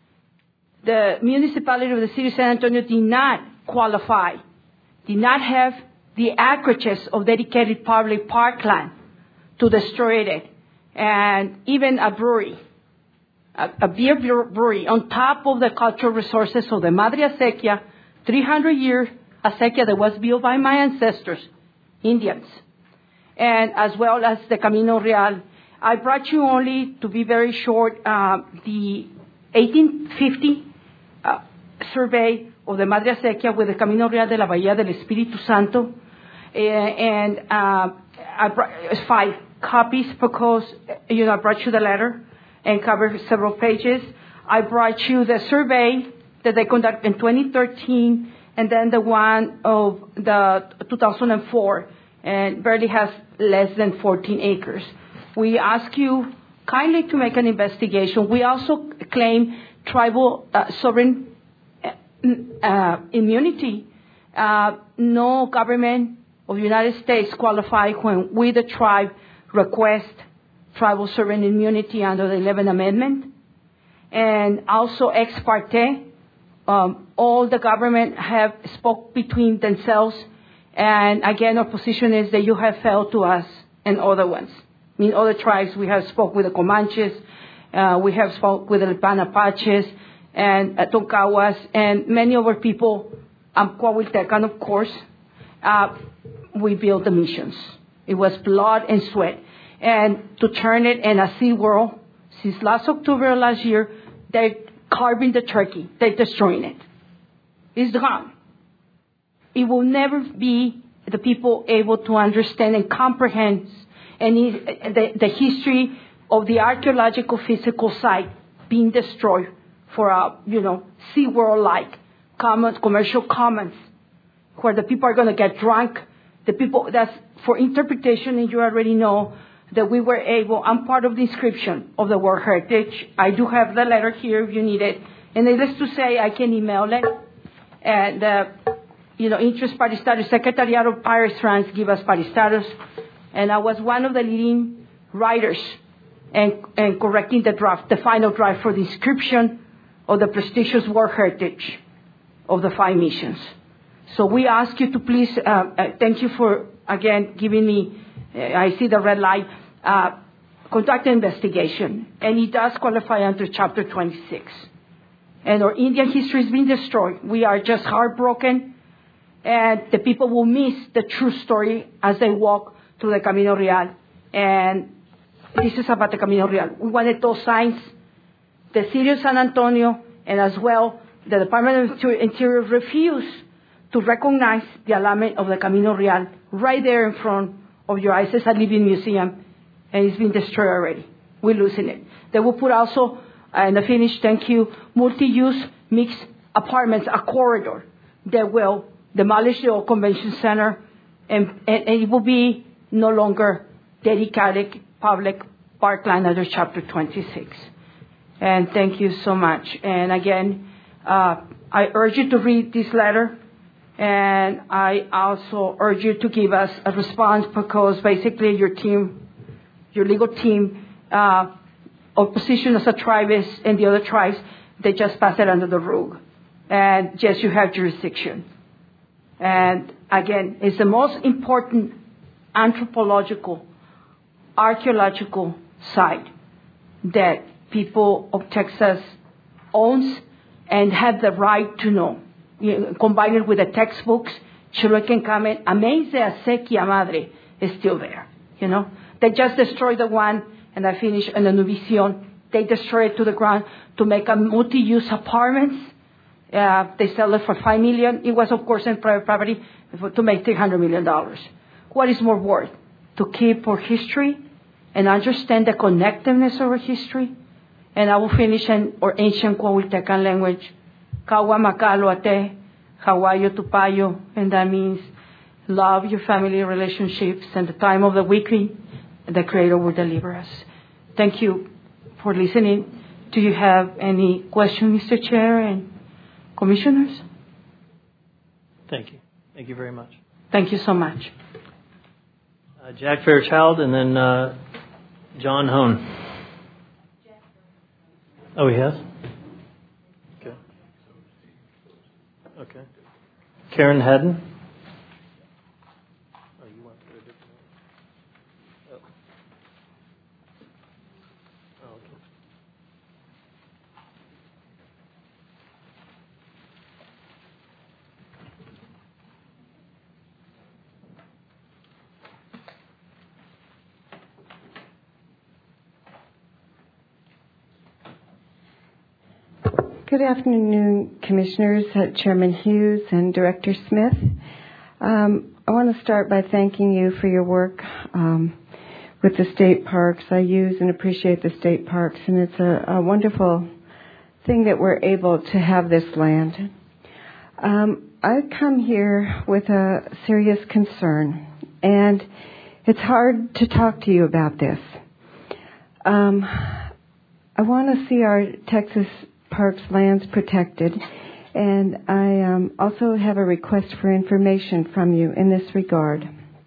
the municipality of the city of San Antonio did not qualify, did not have the acreages of dedicated public parkland to destroy it. And even a brewery, a, a beer brewery on top of the cultural resources of the Madre Acequia, three hundred year acequia that was built by my ancestors, Indians, and as well as the Camino Real. I brought you only, to be very short, uh, the eighteen fifty uh, survey of the Madre Acequia with the Camino Real de la Bahía del Espíritu Santo, uh, and uh, I brought five copies because, you know, I brought you the letter and covered several pages. I brought you the survey that they conducted in twenty thirteen, and then the one of the two thousand four, and barely has less than fourteen acres. We ask you kindly to make an investigation. We also claim tribal uh, sovereign uh, immunity. Uh, no government of the United States qualify when we, the tribe, request tribal sovereign immunity under the eleventh Amendment. And also ex parte, um, all the government have spoke between themselves. And again, our position is that you have failed to us and other ones. I mean, other tribes, we have spoke with the Comanches, uh, we have spoke with the Lipan Apaches and uh, Tonkawas, and many of our people, um, Coahuiltecan, of course, uh, we built the missions. It was blood and sweat. And to turn it in a sea world, since last October last year, they're carving the turkey. They're destroying it. It's gone. It will never be the people able to understand and comprehend any, the, the history of the archaeological physical site being destroyed for a, you know, sea world-like commons, commercial commons, where the people are going to get drunk. The people, that's for interpretation, and you already know that we were able, I'm part of the inscription of the World Heritage. I do have the letter here if you need it. And needless to say, I can email it. And, uh, you know, interest party status, Secretariat of Paris France give us party status. And I was one of the leading writers and, and correcting the draft, the final draft for the inscription of the prestigious World Heritage of the five missions. So we ask you to please, uh, uh, thank you for, again, giving me, uh, I see the red light, uh, conduct an investigation. And it does qualify under Chapter twenty-six. And our Indian history has been destroyed. We are just heartbroken. And the people will miss the true story as they walk through the Camino Real. And this is about the Camino Real. We wanted those signs. The city of San Antonio and as well the Department of Interior refused to recognize the alignment of the Camino Real right there in front of your eyes. It's a living museum, and it's been destroyed already. We're losing it. They will put also, uh, in the finish, thank you, multi-use mixed apartments, a corridor that will demolish the old convention center, and, and, and it will be no longer dedicated public parkland under Chapter twenty-six. And thank you so much. And again, uh, I urge you to read this letter. And I also urge you to give us a response because basically your team, your legal team, uh, opposition as a tribe is, and the other tribes, they just pass it under the rug. And yes, you have jurisdiction. And again, it's the most important anthropological, archaeological site that people of Texas owns and have the right to know. You know, combine it with the textbooks, children can come in. Amazing Acequia Madre is still there. You know, they just destroyed the one, and I finished in the Nuvision they destroy it to the ground to make a multi-use apartments. Uh, they sell it for five million dollars. It was, of course, in private property to make three hundred million dollars. What is more worth? To keep our history and understand the connectiveness of our history. And I will finish in our ancient Coahuiltecan language, Kawa Makaloate, Hawayo Tupayo, and that means love your family relationships, and the time of the weekly, the Creator will deliver us. Thank you for listening. Do you have any questions, Mister Chair and Commissioners? Thank you. Thank you very much. Thank you so much. Uh, Jack Fairchild, and then uh, John Hone. Oh, he has? Okay. Okay. Karen Haddon. Oh, you want to go a different way? Oh. Oh, okay. Good afternoon, Commissioners, uh, Chairman Hughes, and Director Smith. Um, I want to start by thanking you for your work um, with the state parks. I use and appreciate the state parks, and it's a, a wonderful thing that we're able to have this land. Um, I come here with a serious concern, and it's hard to talk to you about this. Um, I want to see our Texas Parks lands protected, and I um, also have a request for information from you in this regard.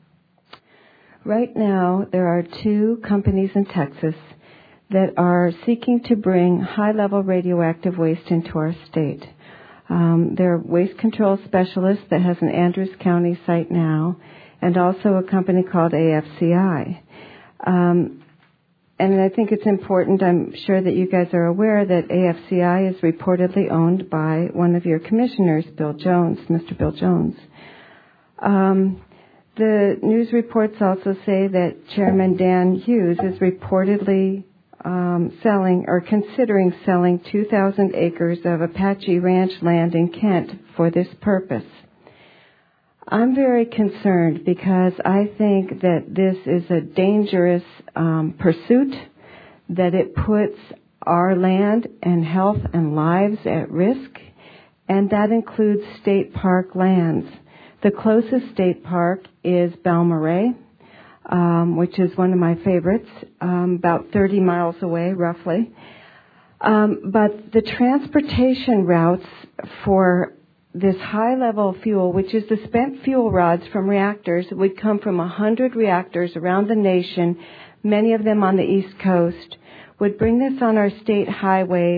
Right now, there are two companies in Texas that are seeking to bring high-level radioactive waste into our state. Um, they're waste control specialists that has an Andrews County site now, and also a company called A F C I. Um, And I think it's important, I'm sure that you guys are aware that A F C I is reportedly owned by one of your commissioners, Bill Jones, Mister Bill Jones. Um, the news reports also say that Chairman Dan Hughes is reportedly um, selling or considering selling two thousand acres of Apache Ranch land in Kent for this purpose. I'm very concerned because I think that this is a dangerous um, pursuit, that it puts our land and health and lives at risk, and that includes state park lands. The closest state park is Balmorhea, um, which is one of my favorites, um, about thirty miles away, roughly. Um, but the transportation routes for this high-level fuel, which is the spent fuel rods from reactors, would come from one hundred reactors around the nation, many of them on the East Coast, would bring this on our state highways.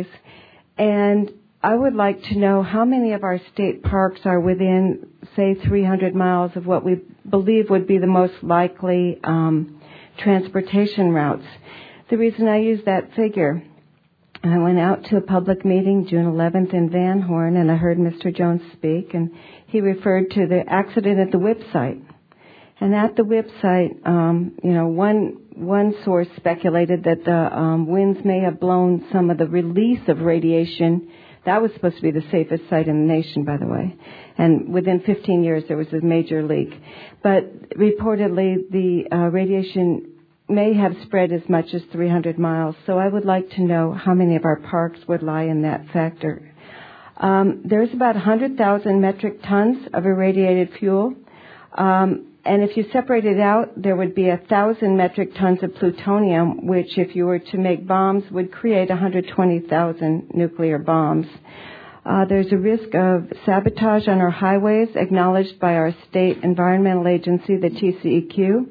And I would like to know how many of our state parks are within, say, three hundred miles of what we believe would be the most likely um, transportation routes. The reason I use that figure, I went out to a public meeting June eleventh in Van Horn, and I heard Mister Jones speak, and he referred to the accident at the whip site. And at the whip site, um, you know, one one source speculated that the um, winds may have blown some of the release of radiation. That was supposed to be the safest site in the nation, by the way. And within fifteen years, there was a major leak. But reportedly, the uh, radiation may have spread as much as three hundred miles. So I would like to know how many of our parks would lie in that factor. Um, there's about one hundred thousand metric tons of irradiated fuel. Um, and if you separate it out, there would be one thousand metric tons of plutonium, which if you were to make bombs would create one hundred twenty thousand nuclear bombs. Uh, there's a risk of sabotage on our highways acknowledged by our state environmental agency, the T C E Q.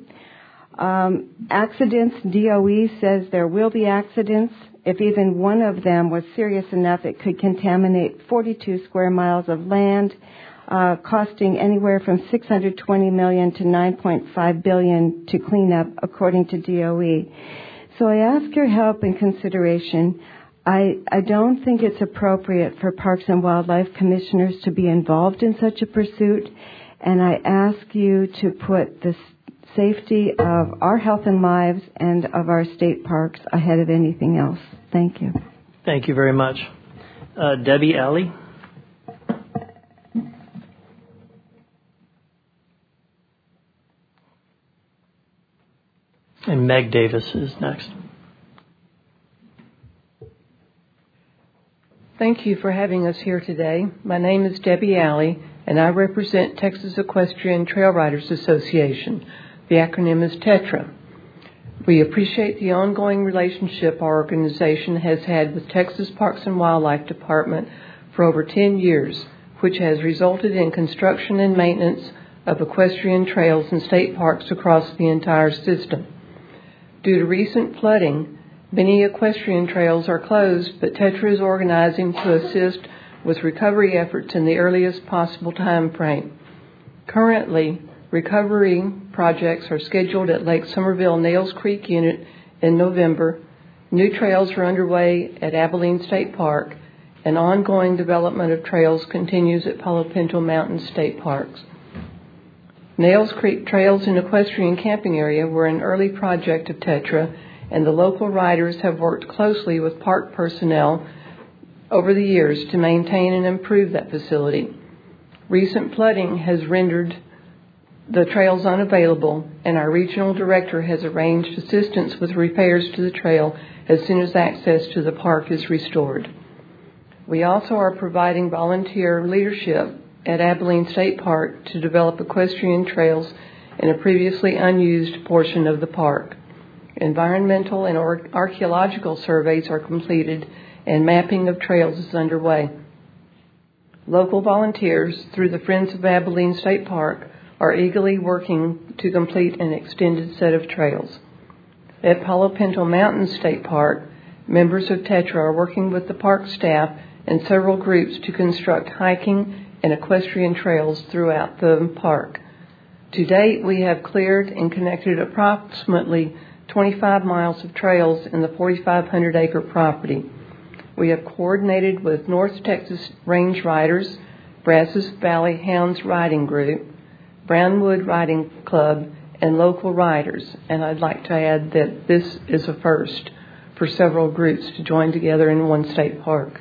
Um, accidents, D O E says there will be accidents. If even one of them was serious enough, it could contaminate forty-two square miles of land, uh, costing anywhere from six hundred twenty million dollars to nine point five billion dollars to clean up, according to D O E. So I ask your help and consideration. I, I don't think it's appropriate for Parks and Wildlife Commissioners to be involved in such a pursuit, and I ask you to put the safety of our health and lives and of our state parks ahead of anything else. Thank you. Thank you very much. Uh, Debbie Alley. And Meg Davis is next. Thank you for having us here today. My name is Debbie Alley, and I represent Texas Equestrian Trail Riders Association. The acronym is TETRA. We appreciate the ongoing relationship our organization has had with Texas Parks and Wildlife Department for over ten years, which has resulted in construction and maintenance of equestrian trails and state parks across the entire system. Due to recent flooding, many equestrian trails are closed, but TETRA is organizing to assist with recovery efforts in the earliest possible time frame. Currently, recovery projects are scheduled at Lake Somerville Nails Creek Unit in November. New trails are underway at Abilene State Park, and ongoing development of trails continues at Palo Pinto Mountain State Parks. Nails Creek Trails and Equestrian Camping Area were an early project of TETRA, and the local riders have worked closely with park personnel over the years to maintain and improve that facility. Recent flooding has rendered the trails unavailable, and our regional director has arranged assistance with repairs to the trail as soon as access to the park is restored. We also are providing volunteer leadership at Abilene State Park to develop equestrian trails in a previously unused portion of the park. Environmental and archaeological surveys are completed, and mapping of trails is underway. Local volunteers through the Friends of Abilene State Park are eagerly working to complete an extended set of trails. At Palo Pinto Mountain State Park, members of TETRA are working with the park staff and several groups to construct hiking and equestrian trails throughout the park. To date, we have cleared and connected approximately twenty-five miles of trails in the forty-five hundred acre property. We have coordinated with North Texas Range Riders, Brazos Valley Hounds Riding Group, Brownwood Riding Club, and local riders. And I'd like to add that this is a first for several groups to join together in one state park.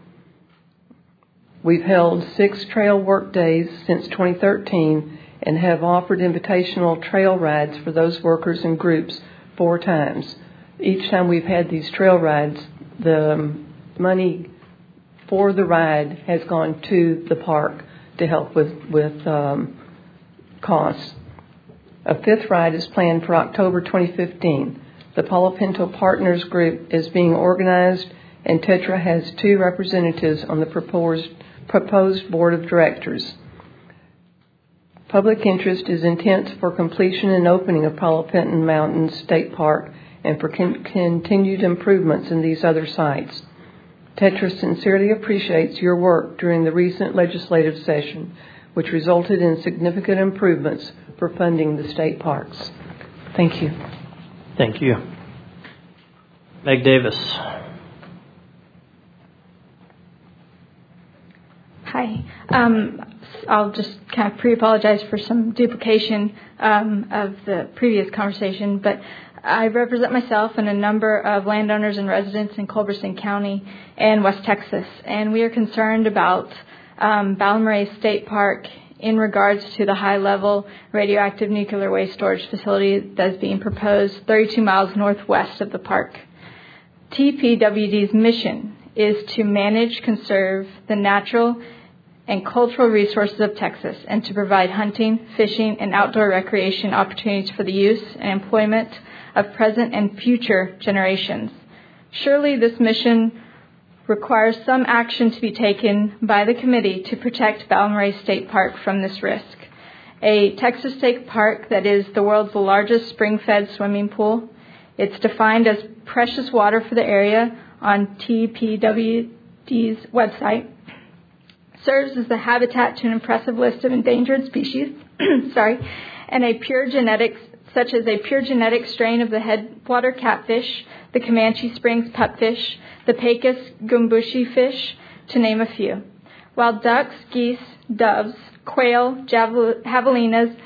We've held six trail work days since twenty thirteen and have offered invitational trail rides for those workers and groups four times. Each time we've had these trail rides, the money for the ride has gone to the park to help with, with um, costs. A fifth ride is planned for October twenty fifteen. The Palo Pinto Partners Group is being organized, and TETRA has two representatives on the proposed, proposed board of directors. Public interest is intense for completion and opening of Palo Pinto Mountain State Park and for con- continued improvements in these other sites. TETRA sincerely appreciates your work during the recent legislative session, which resulted in significant improvements for funding the state parks. Thank you. Thank you. Meg Davis. Hi. Um, I'll just kind of pre-apologize for some duplication um, of the previous conversation, but I represent myself and a number of landowners and residents in Culberson County and West Texas, and we are concerned about um, Balmorhea State Park in regards to the high-level radioactive nuclear waste storage facility that is being proposed thirty-two miles northwest of the park. T P W D's mission is to manage, conserve the natural and cultural resources of Texas and to provide hunting, fishing, and outdoor recreation opportunities for the use and employment of present and future generations. Surely this mission requires some action to be taken by the committee to protect Balmorhea State Park from this risk. A Texas state park that is the world's largest spring-fed swimming pool. It's defined as precious water for the area on T P W D's website. Serves as the habitat to an impressive list of endangered species, sorry, and a pure genetics, such as a pure genetic strain of the headwater catfish, the Comanche Springs pupfish, the Pecos gumbushi fish, to name a few. While ducks, geese, doves, quail, javelinas,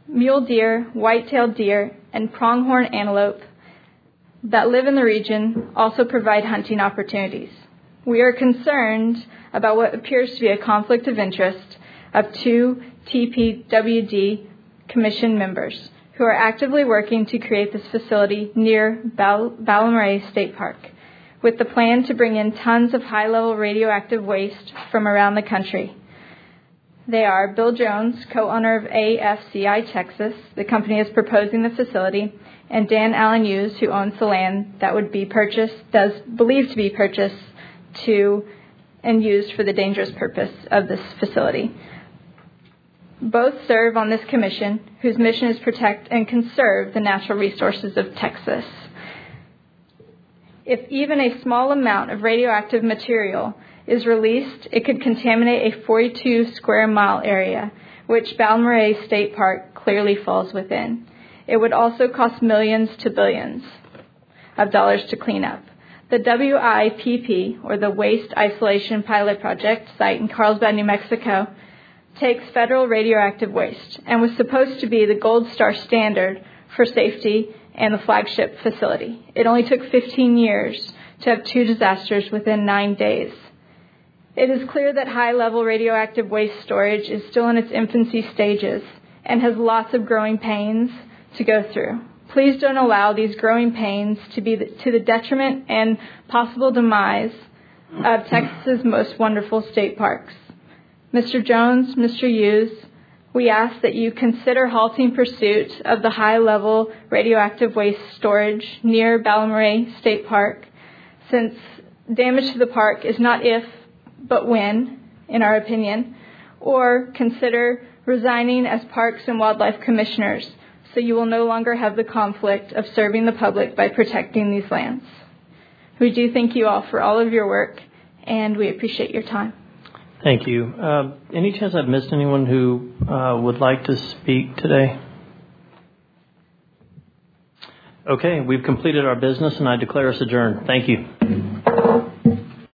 mule deer, white-tailed deer, and pronghorn antelope that live in the region also provide hunting opportunities. We are concerned about what appears to be a conflict of interest of two T P W D Commission members who are actively working to create this facility near Bal- Balamory State Park, with the plan to bring in tons of high-level radioactive waste from around the country. They are Bill Jones, co-owner of A F C I Texas, the company is proposing the facility, and Dan Allen Hughes, who owns the land that would be purchased, does believe to be purchased to and used for the dangerous purpose of this facility. Both serve on this commission, whose mission is protect and conserve the natural resources of Texas. If even a small amount of radioactive material is released, it could contaminate a forty-two square mile area, which Balamory State Park clearly falls within. It would also cost millions to billions of dollars to clean up. The W I P P, or the Waste Isolation Pilot Project site in Carlsbad, New Mexico, takes federal radioactive waste and was supposed to be the gold star standard for safety and the flagship facility. It only took fifteen years to have two disasters within nine days. It is clear that high-level radioactive waste storage is still in its infancy stages and has lots of growing pains to go through. Please don't allow these growing pains to be the, to the detriment and possible demise of Texas's most wonderful state parks. Mister Jones, Mister Hughes, we ask that you consider halting pursuit of the high-level radioactive waste storage near Balamory State Park, since damage to the park is not if, but when, in our opinion, or consider resigning as Parks and Wildlife Commissioners, so you will no longer have the conflict of serving the public by protecting these lands. We do thank you all for all of your work, and we appreciate your time. Thank you. Uh, any chance I've missed anyone who uh, would like to speak today? Okay, we've completed our business, and I declare us adjourned. Thank you.